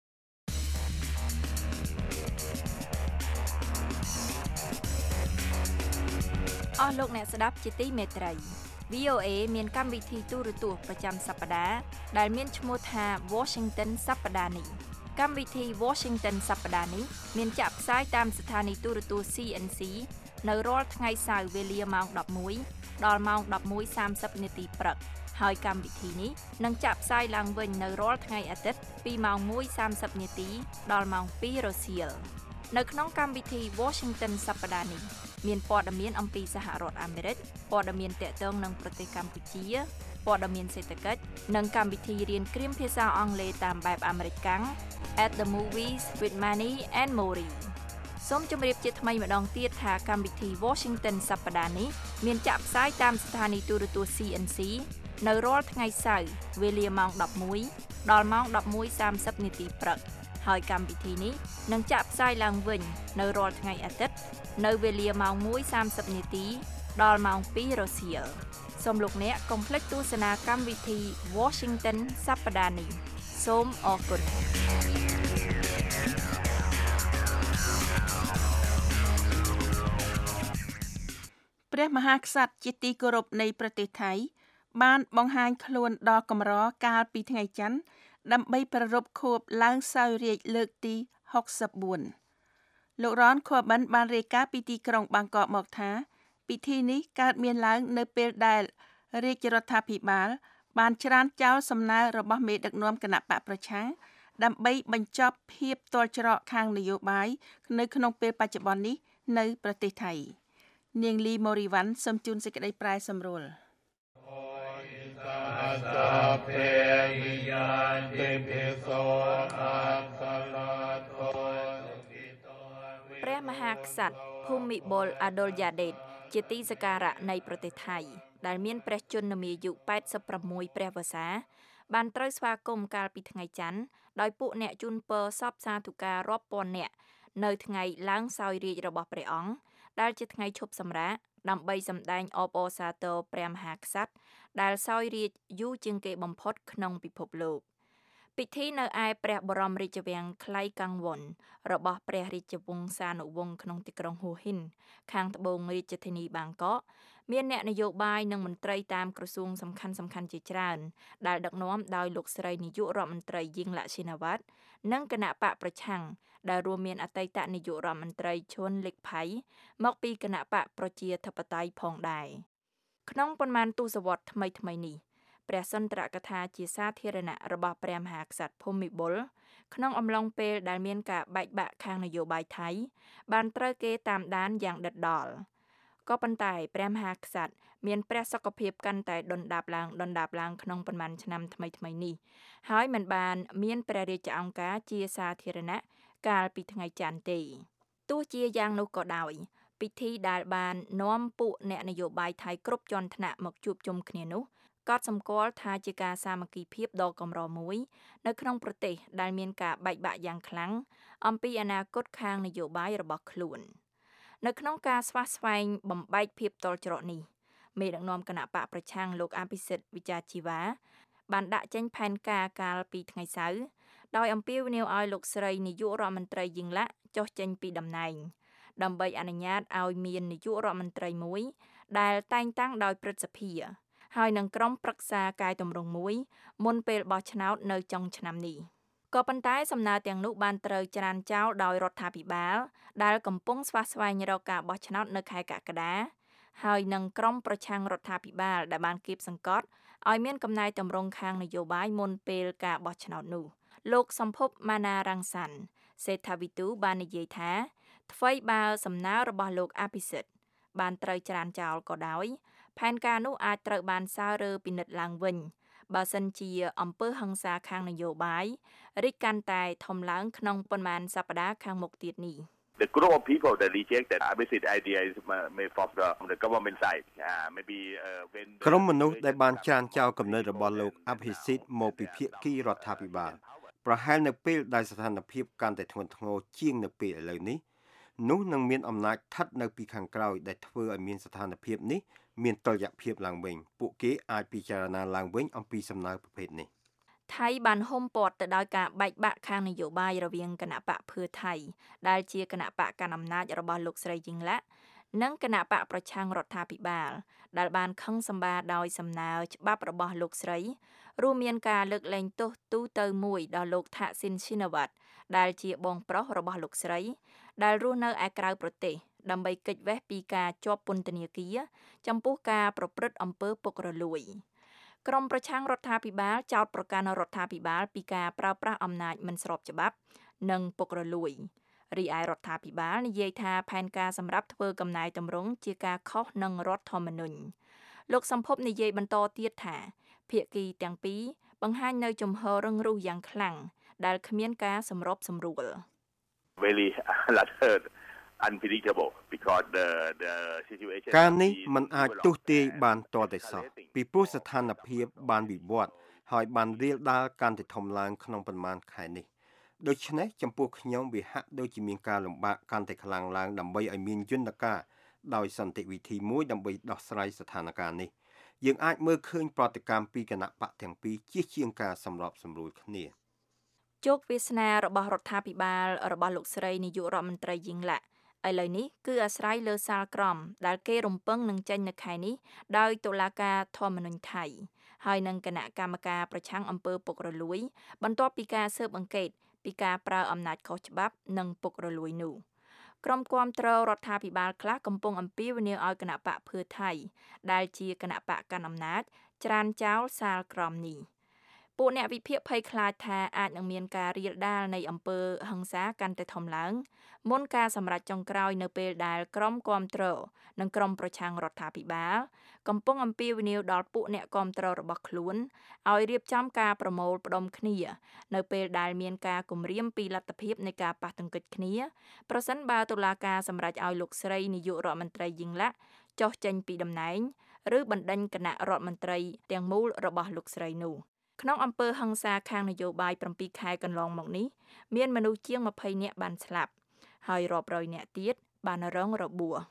R: អស់លោកអ្នកស្ដាប់ជាទីមេត្រី វី អូ เอ មានកម្មវិធីទូរទស្សន៍ប្រចាំសប្តាហ៍ដែលមានឈ្មោះថា Washington សប្តាហ៍នេះកម្មវិធី Washington សប្តាហ៍នេះមានចាក់ផ្សាយតាមស្ថានីយទូរទស្សន៍ C N C នៅរាល់ថ្ងៃសៅរ៍វេលាម៉ោងដប់មួយដល់ម៉ោងដប់មួយសាមសិបនាទីព្រឹកហើយកម្មវិធីនេះនឹងចាក់ផ្សាយឡើងវិញនៅរាល់ថ្ងៃអាទិត្យពីម៉ោងមួយសាមសិបនាទីដល់ម៉ោងពីររសៀលនៅក្នុងកម្មវិធី Washington សប្តាហ៍នេះមានព័ត៌មានអំពីសហរដ្ឋអាមេរិកព័ត៌មានទាក់ទងនឹងប្រទេសកម្ពុជាព័ត៌មានសេដ្ឋកិច្ចនិងកម្មវិធីរៀនគ្រាមភាសាអង់គ្លេសតាមបែបអាមេរិកកាំង At the Movies with Manny and Mori សូមជម្រាបជាថ្មីម្ដងទៀតថាកម្មវិធី Washington សប្តាហ៍នេះមានចាក់ផ្សាយតាមស្ថានីយទូរទស្សន៍ C N C នៅរាល់ថ្ងៃសៅរ៍វេលាម៉ោងដប់មួយដល់ម៉ោងដប់មួយសាមសិបនាទីព្រឹកហើយកម្មវិធីនេះនឹងចាក់ផ្សាយឡើងវិញនៅរាល់ថ្ងៃអាទិត្យនៅវេលាម៉ោងមួយសាមសិបនាទីដល់ម៉ោងពីររសៀលសូមលោកអ្នកកុំភ្លេចទស្សនាកម្មវិធី Washington សប្តាហ៍នេះសូមអរគុណ
C: ព្រះមហាក្សត្រជាទីគោរពនៃប្រទេសថៃបានបង្ហាញខ្លួនដល់កម្រកាលពីថ្ងៃច័ន្ទដើម្បីប្រារព្ធខួបឡើងសោយរាជ្យលើកទីហុកសិបបួនលោករ៉ន ខួបិនបានរាយការណ៍ពីទីក្រុងបាងកកមកថាពិធីនេះកើតមានឡើងនៅពេលដែលរាជរដ្ឋាភិបាលបានច្រានចោលសំណើរបស់មេដឹកនាំគណៈបកប្រឆាំងដើម្បីបញ្ចប់ភាពទាល់ច្រកខាងនយោបាយនៅក្នុងពេលបច្ចុប្បន្ននេះនៅប្រទេសថៃនាងលីម៉ូរីវ៉ាន់សូមជូនសេចក្តីប្រែសម្រួល
R: ព្រះមហាក្សត្រភូមិបុលអាដុលយ៉ាដេតជាទីសក្ការៈនៃប្រទេសថៃដែលមានព្រះជន្មាយុแปดสิบหกព្រះវស្សាបានត្រូវស្វាគមន៍កាលពីថ្ងៃច័ន្ទដោយពួកអ្នកជូនពរសពសាធុការរាប់ពាន់នាក់នៅថ្ងៃឡើងសោយរាជ្យរបស់ព្រះអង្គដែលជាថ្ងៃឈប់សម្រាកដើម្បីសម្ដែងអបអរសាទរព្រះមហាក្សត្រដែលសោយរាជ្យយូរជាងគេបំផុតក្នុងពិភពលោកពិធីនៅឯព្រះបរមរាជវាំងក្លៃកាំងវុនរបស់ព្រះរាជវង្សានុវង្សក្នុងទីក្រុងហូហ៊ីនខាងត្បូងរាជធានីបាងកកមានអ្នកនយោបាយនិងមន្ត្រីតាមក្រសួងសំខាន់សំខាន់ជាច្រើនដែលដឹកនាំដោយលោកស្រីនាយករដ្ឋមន្ត្រីយីងឡាក់ឈីណាវ៉ាត់និងគណៈបកប្រឆាំងដែលរួមមានអតីតនាយករដ្ឋមន្ត្រីឈុនលីកផៃមកពីគណៈបកប្រជាធិបតេយ្យផងដែរក្នុងប៉ុន្មានទសវត្សរ៍ថ្មីថ្មីនេះព្រះសុន្ទរកថាជាសាធារណៈរបស់ព្រះមហាក្សត្រភូមិបុលក្នុងអំឡុងពេលដែលមានការបែកបាក់ខាងនយោបាយថៃបានត្រូវគេតាមដានយ៉ាងដិតដល់ក៏ប៉ុន្តែព្រះមហាក្សត្រមានព្រះសុខភាពកាន់តែដុនដាបឡើងដុនដាបឡើងក្នុងប៉ុន្មានឆ្នាំថ្មីថ្មីនេះហើយមិនបានមានព្រះរាជអង្គការជាសាធារណៈកាលពីថ្ងៃច័ន្ទទេទោះជាយ៉ាងនោះក៏ដោយពិធីដែលបាននាំពួកអ្នកនយោបាយថៃគ្រប់ជាន់ថ្នាក់មកជួបជុំគ្នានោះក៏សម្គាល់ថាជាការសាមគ្គីភាពដ៏កម្រមួយនៅក្នុងប្រទេសដែលមានការបែកបាក់យ៉ាងខ្លាំងអំពីអនាគតខាងនយោបាយរបស់ខ្លួននៅក្នុងការស្វះស្វែងបំបែកភាពតល់ច្រកនេះមេដឹកនាំគណៈបកប្រឆាំងលោកអភិសិទ្ធវិជ្ជាជីវ៉ាបានដាក់ចេញផែនការកាលពីថ្ងៃសៅរ៍ដោយអំពាវនាវឲ្យលោកស្រីនាយករដ្ឋមន្ត្រីយីងឡាក់ចុះចេញពីតំណែងដើម្បីអនុញ្ញាតឲ្យមាននាយករដ្ឋមន្ត្រីមួយដែលតែងតាំងដោយព្រឹទ្ធសភាហើយនឹងក្រុមប្រឹក្សាកាយតម្រង់មួយមុនពេលបោះឆ្នោតនៅចុងឆ្នាំនេះក៏ប៉ុន្តែសំណើទាំងនោះបានត្រូវច្រានចោលដោយរដ្ឋាភិបាលដែលកំពុងស្វះស្វែងរកការបោះឆ្នោតនៅខែកក្កដាហើយនឹងក្រុមប្រឆាំងរដ្ឋាភិបាលដែលបានគៀបសង្កត់ឲ្យមានកំណែតម្រង់ខាងនយោបាយមុនពេលការបោះឆ្នោតនោះលោកសម្ភពម៉ាណារ៉ាំងសាន់សេដ្ឋាវិទូបាននិយាយថាថ្មីបើសំណើរបស់លោកអភិសិទ្ធបានត្រូវច្រានចោលក៏ដោយផែនការនោះអាចត្រូវបានសើរើពិនិត្យឡើងវិញបើសិនជាអំពើហិង្សាខាងនយោបាយរីកកាន់តែធំឡើងក្នុងប៉ុន្មានសប្តាហ៍ខាងមុខទៀតនេះ
U: The group of people that reject that opposite ideas may foster from the government side uh, maybe uh, when
Q: ក្រុមមនុស្សដែលបានច្រានចោលគំនិតរបស់លោកអភិសិទ្ធមកពីភាគីរដ្ឋាភិបាលប្រហែលនៅពេលដែលស្ថានភាពកាន់តែធ្ងន់ធ្ងរជាងនៅពេលឥឡូវនេះនោះនឹងមានអំណាចស្ថិតនៅពីខាងក្រោយដែលធ្វើឲ្យមានស្ថានភាពនេះមានតុល្យភាពឡើងវិញពួកគេអាចពិចារណាឡើងវិញអំពីសំណើប្រភេទនេះ
R: ថៃបានហុំព័ទ្ធទៅដោយការបែកបាក់ខាងនយោបាយរវាងគណៈបកភឿថៃដែលជាគណៈបកកណ្ដាលអំណាចរបស់លោកស្រីយីងឡាក់និងគណៈបកប្រឆាំងរដ្ឋាភិបាលដែលបានខឹងសម្បាដោយសំណើច្បាប់របស់លោកស្រីរួមមានការលើកលែងទោសទូទៅមួយដល់លោកថាក់ស៊ីនឈីណាវ៉ាត់ដែលជាបងប្រុសរបស់លោកស្រីដែលរស់នៅឯក្រៅប្រទេសដើម្បីគេចវេះពីការជាប់ពន្ធនាគារចំពោះការប្រព្រឹត្តអំពើពុករលួយក្រុមប្រឆាំងរដ្ឋាភិបាលចោទប្រកាន់រដ្ឋាភិបាលពីការប្រើប្រាស់អំណាចមិនស្របច្បាប់និងពុករលួយរីឯរដ្ឋាភិបាលនិយាយថាផែនការសម្រាប់ធ្វើកំណែតម្រង់ជាការខុសនឹងរដ្ឋធម្មនុញ្ញលោកសម្ភពនិយាយបន្តទៀតថាភាគីទាំងពីរបង្ហាញនៅជំហររឹងរូសយ៉ាងខ្លាំងដែលគ្មានការសម្របសម្រួល
U: Very unpredictable because the the situation
Q: ការនេះมันអាចទស្សទាយបានតតែសោះពីព្រោះស្ថានភាពបានវិវត្តហើយបានរៀលដាលកាន់តែធំឡើងក្នុងប្រមាណខែនេះដូច្នេះចំពោះខ្ញុំវាហាក់ដូចជាមានការលំបាកកាន់តែខ្លាំងឡើងដើម្បីឲ្យមានយន្តការដោយសន្តិវិធីមួយដើម្បីដោះស្រាយស្ថានភាពនេះយើងអាចមើលឃើញប្រតិកម្មពីគណៈបកទាំងពីរជាជាងការសម្របសម្រួលគ្នា
R: ជោគវាសនារបស់រដ្ឋាភិបាលរបស់លោកស្រីនាយករដ្ឋមន្ត្រីយីងឡាក់ឥឡូវនេះគឺអាស្រ័យលើសាលក្រមដែលគេរំពឹងនឹងចេញនៅខែនេះដោយតុលាការធម្មនុញ្ញថៃហើយនឹងគណៈកម្មការប្រឆាំងអំពើពុករលួយបន្ទាប់ពីការស៊ើបអង្កេតពីការប្រើអំណាចខុសច្បាប់និងពុករលួយនោះក្រុមគាំទ្ររដ្ឋាភិបាលខ្លះកំពុងអំពាវនាវឲ្យគណៈបកភឿថៃដែលជាគណៈបកកាន់អំណាចច្រានចោលសាលក្រមនេះពួកអ្នកវិភាគភ័យខ្លាចថាអាចនឹងមានការរាលដាលនៃអំពើហិង្សាកាន់តែធំឡើងមុនការសម្រេចចុងក្រោយនៅពេលដែលក្រុមគាំទ្រនិងក្រុមប្រឆាំងរដ្ឋាភិបាលកំពុងអំពាវនាវដល់ពួកអ្នកគាំទ្ររបស់ខ្លួនឲ្យរៀបចំការប្រមូលផ្ដុំគ្នានៅពេលដែលមានការគំរាមពីលទ្ធភាពនៃការប៉ះទង្គិចគ្នាប្រសិនបើតុលាការសម្រេចឲ្យលោកស្រីនាយករដ្ឋមន្ត្រីយីងឡាក់ចុះចេញពីតំណែងឬបណ្ដេញគណៈរដ្ឋមន្ត្រីទាំងមូលរបស់លោកស្រីនោះក្នុងអំពើហិង្សាខាងនយោបាយ7ខែកន្លងមកនេះមានមនុស្សជាង20នាក់បានស្លាប់ហើយរាប់រយនាក់ទៀតបានរងរបួស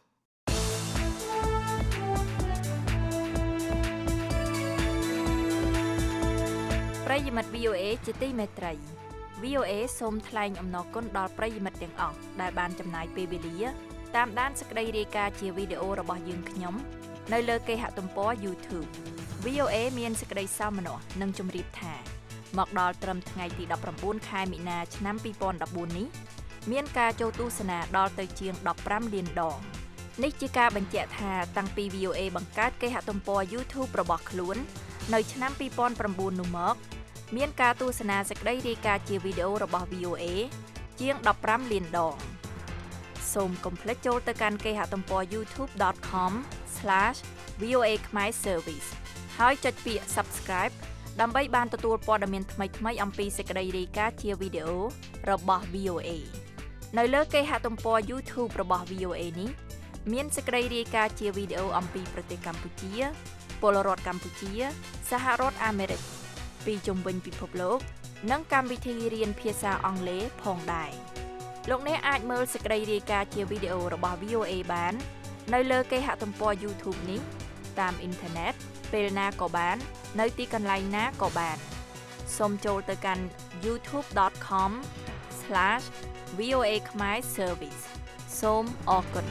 R: ប្រិយមិត្ត វី អូ เอ ជាទីមេត្រី វី អូ เอ សូមថ្លែងអំណរគុណដល់ប្រិយមិត្តទាំងអស់ដែលបានចំណាយពេលវេលាតាមដានសេចក្តីរាយការណ៍ជាវីដេអូរបស់យើងខ្ញុំនៅលើគេហទំព័រ YouTube វី អូ เอ មានសេចក្តីសោមនស្សនិងជម្រាបថាមកដល់ត្រឹមថ្ងៃទី19ខែមីនាឆ្នាំ2014នេះមានការចូលទស្សនាដល់ទៅជាង15លានដងនេះជាការបញ្ជាក់ថាតាំងពី វី អូ เอ បង្កើតគេហទំព័រ YouTube របស់ខ្លួននៅឆ្នាំ2009នោះមកមានការទស្សនាសេចក្តីរាយការណ៍ជាវីដេអូរបស់ វី អូ เอ ជាង15លានដងសូមកុំភ្លេចចូលទៅកាន់គេហទំព័រ ยูทูบ ដอท คอม ស្លាช វី អូ เอ ខ្មែរ Service ហើយចុចពាក្យ Subscribe ដើម្បីបានទទួលព័ត៌មានថ្មីៗអំពីសេចក្តីរាយការណ៍ជាវីដេអូរបស់ វី អូ เอ នៅលើគេហទំព័រ YouTube របស់ វី អូ เอ នេះមានសេចក្តីរាយការណ៍ជាវីដេអូអំពីប្រទេសកម្ពុជាពលរដ្ឋកម្ពុជាសហរដ្ឋអាមេរិកពីជុំវិញពិភពលោកនិងកម្មវិធីរៀនភាសាអង់គ្លេសផងដែរលោកអ្នកអាចមើលសេចក្តីរាយការណ៍ជាវីដេអូរបស់ វី អូ เอ បាននៅលើគេហទំព័រ YouTube នេះតាមអ៊ីនធឺណិតពេលណាក៏បាននៅទីកន្លែងណាក៏បានសូមចូលទៅកាន់ ยูทูบ ដอท คอม ស្លាช វី អូ เอ ខ្មែរ Service សូមអរគុណ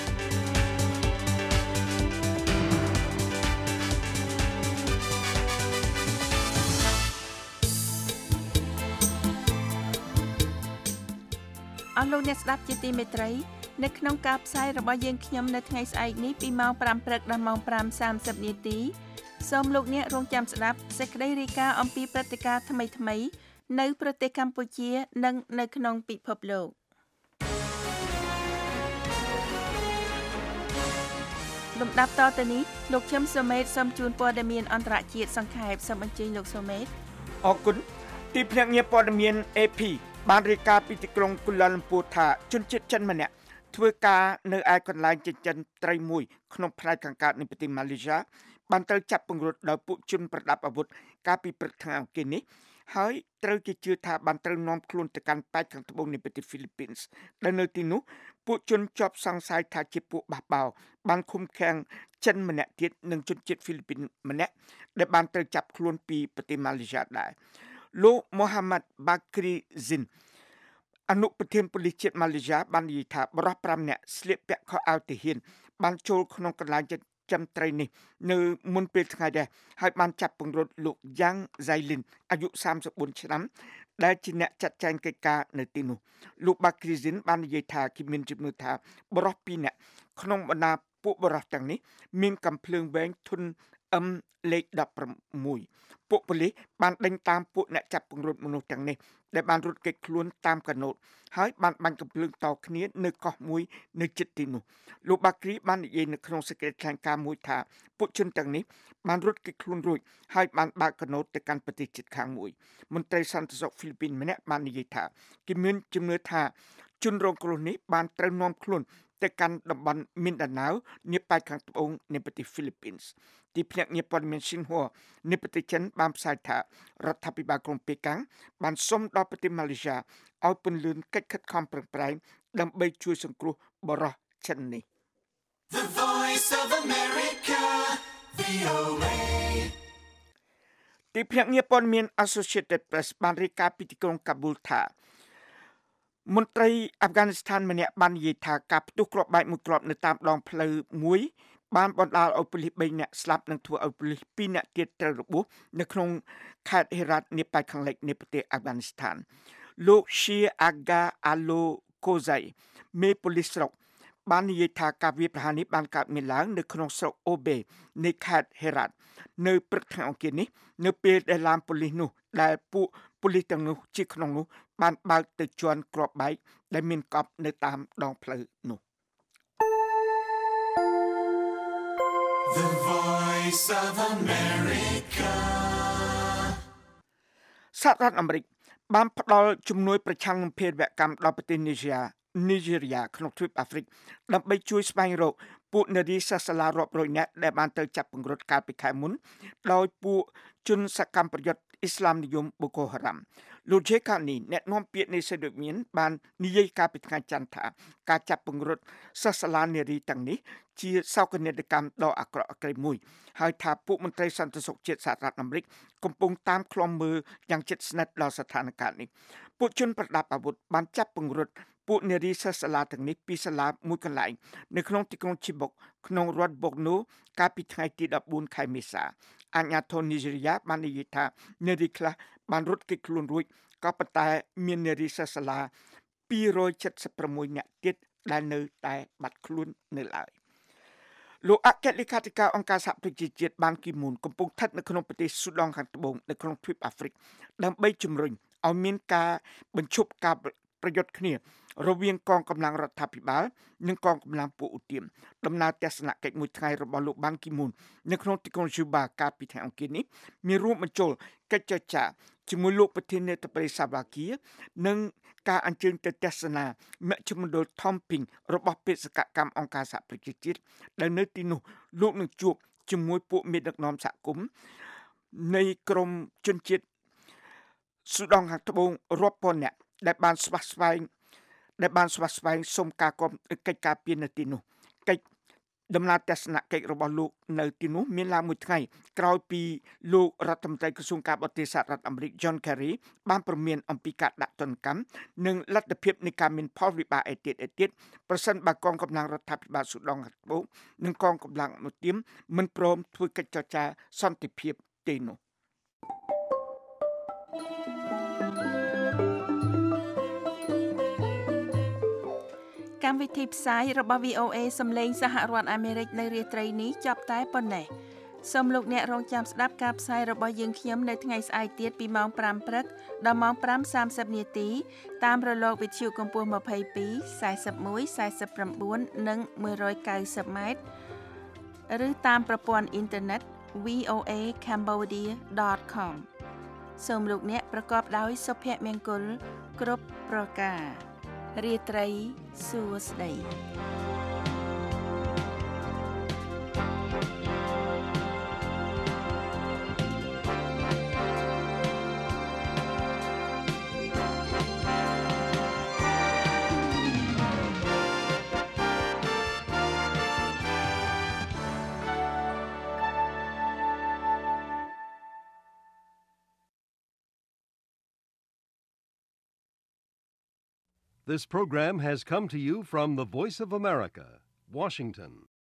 C: អស់លោកអ្នកស្ដាប់ជាទីមេត្រីនៅក្នុងការផ្សាយរបស់យើងខ្ញុំនៅថ្ងៃស្អែកនេះពីម៉ោង5ព្រឹកដល់ម៉ោង5:សាមសិបនាទីសូមលោកអ្នករងចាំស្ដាប់សេចក្តីរាយការណ៍អំពីព្រឹត្តិការណ៍ថ្មីៗនៅប្រទេសកម្ពុជានិងនៅក្នុងពិភពលោកលំដាប់តទៅនេះលោកឈឹមសូមេតសូមជូនព័ត៌មានអន្តរជាតិសង្ខេបសូមអញ្ជើញលោកសូមេត
E: អរគុណទីភ្នាក់ងារព័ត៌មាន เอ พี បានរាយការណ៍ពីទីក្រុងកូឡាឡាំពូថាជនជាតិចិនម្នាក់ធ្វើការនៅឯកន្លែងចិញ្ចឹមត្រីមួយក្នុងផ្នែកខាងកើតនៃប្រទេសម៉ាឡេស៊ីបានត្រូវចាប់ពង្រត់ដោយពួកជនប្រដាប់អាវុធកាលពីព្រឹកថ្ងៃអង្គារនេះហើយត្រូវគេជឿថាបានត្រូវនាំខ្លួនទៅកាន់ប៉ែកខាងត្បូងនៃប្រទេសហ្វីលីពីនដែលនៅទីនោះពួកជនជាប់សង្ស័យថាជាពួកបះបោរបានឃុំឃាំងចិនម្នាក់ទៀតនិងជនជាតិហ្វីលីពីនម្នាក់ដែលបានត្រូវចាប់ខ្លួនពីប្រទេសម៉ាឡេស៊ីដែរលោកមូហាម៉ាត់បាគ្រីហ្ស៊ីនអនុប្រធានប៉ូលីសជាតិម៉ាឡេស៊ីបាននិយាយថាបរិសុទ្ធ5នាក់ស្លៀកពាក់ខោអាវទាហានបានចូលក្នុងកន្លែងចិញ្ចឹមត្រីនេះនៅមុនពេលថ្ងៃដែរហើយបានចាប់ពង្រត់លោកយ៉ាងហ្សៃលីនអាយុ34ឆ្នាំដែលជាអ្នកចាត់ចែងកិច្ចការនៅទីនោះលោក Bakrizin បាននិយាយថាគេមានជំនឿថាបរិសុទ្ធពីរនាក់ក្នុងបណ្ដាពួកបរិសុទ្ធទាំងនេះមានកំភ្លើងវែងធុន M លេខដប់ប្រាំមួយពួកប៉ូលីសបានដេញតាមពួកអ្នកចាប់ពង្រត់មនុស្សទាំងនេះដែលបានរត់គេចខ្លួនតាមកណូតហើយបានបាញ់កំភ្លើងតគ្នានៅកោះមួយនៅជិតទីនោះលោក Bakri បាននិយាយនៅក្នុងសេចក្តីថ្លែងការណ៍មួយថាពួកជនទាំងនេះបានរត់គេចខ្លួនរួចហើយបានបើកកណូតទៅកាន់ប្រទេសជិតខាងមួយមន្ត្រីសន្តិសុខហ្វីលីពីនម្នាក់បាននិយាយថាគេមានជំនឿថាជនរងគ្រោះនេះបានត្រូវនាំខ្លួនទៅកាន់តំបន់ Mindanao នាប៉ែកខាងត្បូងនៃប្រទេស Philippines ទីភ្នាក់ងារព័ត៌មាន Xinhua នៃប្រទេសចិនបានផ្សាយថារដ្ឋាភិបាលក្រុងប៉េកាំងបានសុំដល់ប្រទេសម៉ាឡេស៊ីឲ្យពន្លឿនកិច្ចខិតខំប្រឹងប្រែងដើម្បីជួយសង្គ្រោះបរិសុទ្ធចិននេះ
M: The Voice of America វី អូ เอ
E: ទីភ្នាក់ងារព័ត៌មាន Associated Press បានរាយការណ៍ពីទីក្រុងកាប៊ូលថាមន្ត្រីអាហ្វហ្គានីស្ថានម្នាក់បាននិយាយថាការផ្ទុះគ្រាប់បែកមួយគ្រាប់នៅតាមដងផ្លូវមួយបានបណ្ដាលឲ្យប៉ូលីសបីនាក់ស្លាប់និងធ្វើឲ្យប៉ូលីសពីរនាក់ទៀតត្រូវរបួសនៅក្នុងខេត្តហេរ៉ាតនាប៉ែកខាងលិចនៃប្រទេសអាហ្វហ្គានីស្ថានលោក Shia Aga Alo Kozai មេប៉ូលីសស្រុកបាននិយាយថាការវាយប្រហារនេះបានកើតមានឡើងនៅក្នុងស្រុកអូបេនៃខេត្តហេរ៉ាតនៅព្រឹកថ្ងៃអង្គារនេះនៅពេលដែលឡានប៉ូលីសនោះដែលពួកប៉ូលីសទាំងនោះជាក្នុងនោះបានបើកទៅជន់គ្រាប់បែកដែលមានកប់នៅតាមដងផ្លូវនោះ
M: The Voice of America
E: សហរដ្ឋអាមេរិកបានផ្ដល់ជំនួយប្រឆាំងនឹងភេរវកម្មដល់ប្រទេសនីហ្សេរីនីហ្សេរីក្នុងទ្វីបអាហ្វ្រិកដើម្បីជួយស្វែងរកពួកនារីសាសាឡារាប់រយនាក់ដែលបានទៅចាប់ពង្រត់កាលពីខែមុនដោយពួកជនសកម្មប្រយុទ្ធអ៊ីស្លាមនិយមបូកូហារ៉ាំលោកជេកានីអ្នកនាំពាក្យនៃសេដ្ឋមានបាននិយាយកាលពីថ្ងៃច័ន្ទថាការចាប់ពង្រត់សាសាឡានារីទាំងនេះជាសោកនាដកម្មដ៏អាក្រក់អក្រិតមួយហើយថាពួកមន្ត្រីសន្តិសុខជាតិសហរដ្ឋអាមេរិកកំពុងតាមឃ្លាំមើលយ៉ាងជិតស្និទ្ធដល់ស្ថានភាពនេះពួកជនប្រដាប់អាវុធបានចាប់ពង្រត់ពួកនារីសាសាឡាទាំងនេះពីសាលាមួយកន្លែងនៅក្នុងទីក្រុងជីបុកក្នុងរដ្ឋបូកណូកាលពីថ្ងៃទីដប់បួនខែមេសាអាជ្ញាធរនីហ្សេរីបាននិយាយថានារីខ្លះបានរត់គេចខ្លួនរួចក៏ប៉ុន្តែមាននារីសាសាឡាពីររយចិតសិបប្រាំមួយនាក់ទៀតដែលនៅតែបាត់ខ្លួននៅឡើយលោកអគ្គលេខាធិការអង្គការសហប្រជាជាតិបានគីមូនកំពុងស្ថិតនៅក្នុងប្រទេសស៊ូដង់ខាងត្បូងនៅក្នុងទ្វីបអាហ្វ្រិកដើម្បីជំរុញឲ្យមានការបញ្ឈប់ការប្រយុទ្ធគ្នារវាងកងកម្លាំងរដ្ឋាភិបាលនិងកងកម្លាំងពួកឧទាមដំណើរទស្សនកិច្ចមួយថ្ងៃរបស់លោកបានគីមូននៅក្នុងទីក្រុងយូបាកាលពីថ្ងៃអង្គារនេះមានរួមបញ្ចូលកិច្ចចរចាជាមួយលោកប្រធានាធិបតីសាវ៉ាគីនិងការអញ្ជើញទៅទស្សនាមជ្ឈមណ្ឌល Thomping របស់បេសកកម្មអង្គការសហប្រជាជាតិដែលនៅទីនោះលោកនឹងជួបជាមួយពួកមេដឹកនាំសហគមន៍នៃក្រមជនជាតិស៊ូដង់ខាងត្បូងរាប់ពាន់នាក់ដែលបានស្វាស្វែងដែលបានស្វាស្វែងសុំការគាំទ្រកិច្ចការពារនៅទីនោះកិច្ចដំណើរទស្សនកិច្ចរបស់លោកនៅទីនោះមានឡើងមួយថ្ងៃក្រោយពីលោករដ្ឋមន្ត្រីក្រសួងការបរទេសសហរដ្ឋអាមេរិក John Kerry បានព្រមានអំពីការដាក់ទណ្ឌកម្មនិងលទ្ធភាពនៃការមានផលវិបាកឯទៀតឯទៀតប្រសិនបើកងកម្លាំងរដ្ឋាភិបាលស៊ូដង់ខាងត្បូងនិងកងកម្លាំងឧទាមមិនព្រមធ្វើកិច្ចចរចាសន្តិភាពទេនោះ
C: កម្មវិធីផ្សាយរបស់ វី អូ เอ សំឡេងសហរដ្ឋអាមេរិកនៅរាត្រីនេះចប់តែប៉ុណ្ណេះសូមលោកអ្នករងចាំស្ដាប់ការផ្សាយរបស់យើងខ្ញុំនៅថ្ងៃស្អែកទៀតពីម៉ោងប្រាំព្រឹកដល់ម៉ោងប្រាំសាមសិបនាទីតាមរលកវិទ្យុកម្ពស់ម្ភៃពីរ សែសិបមួយ សែសិប៩ និងមួយរយកៅសិបម៉ែត្រឬតាមប្រព័ន្ធអ៊ីនធឺណិត វី អូ เอ cambodia ដត com សូមលោកអ្នកប្រកបដោយសុភមង្គលគ្រប់ប្រការរាត្រីសួស្តី
A: This program has come to you from the Voice of America, Washington.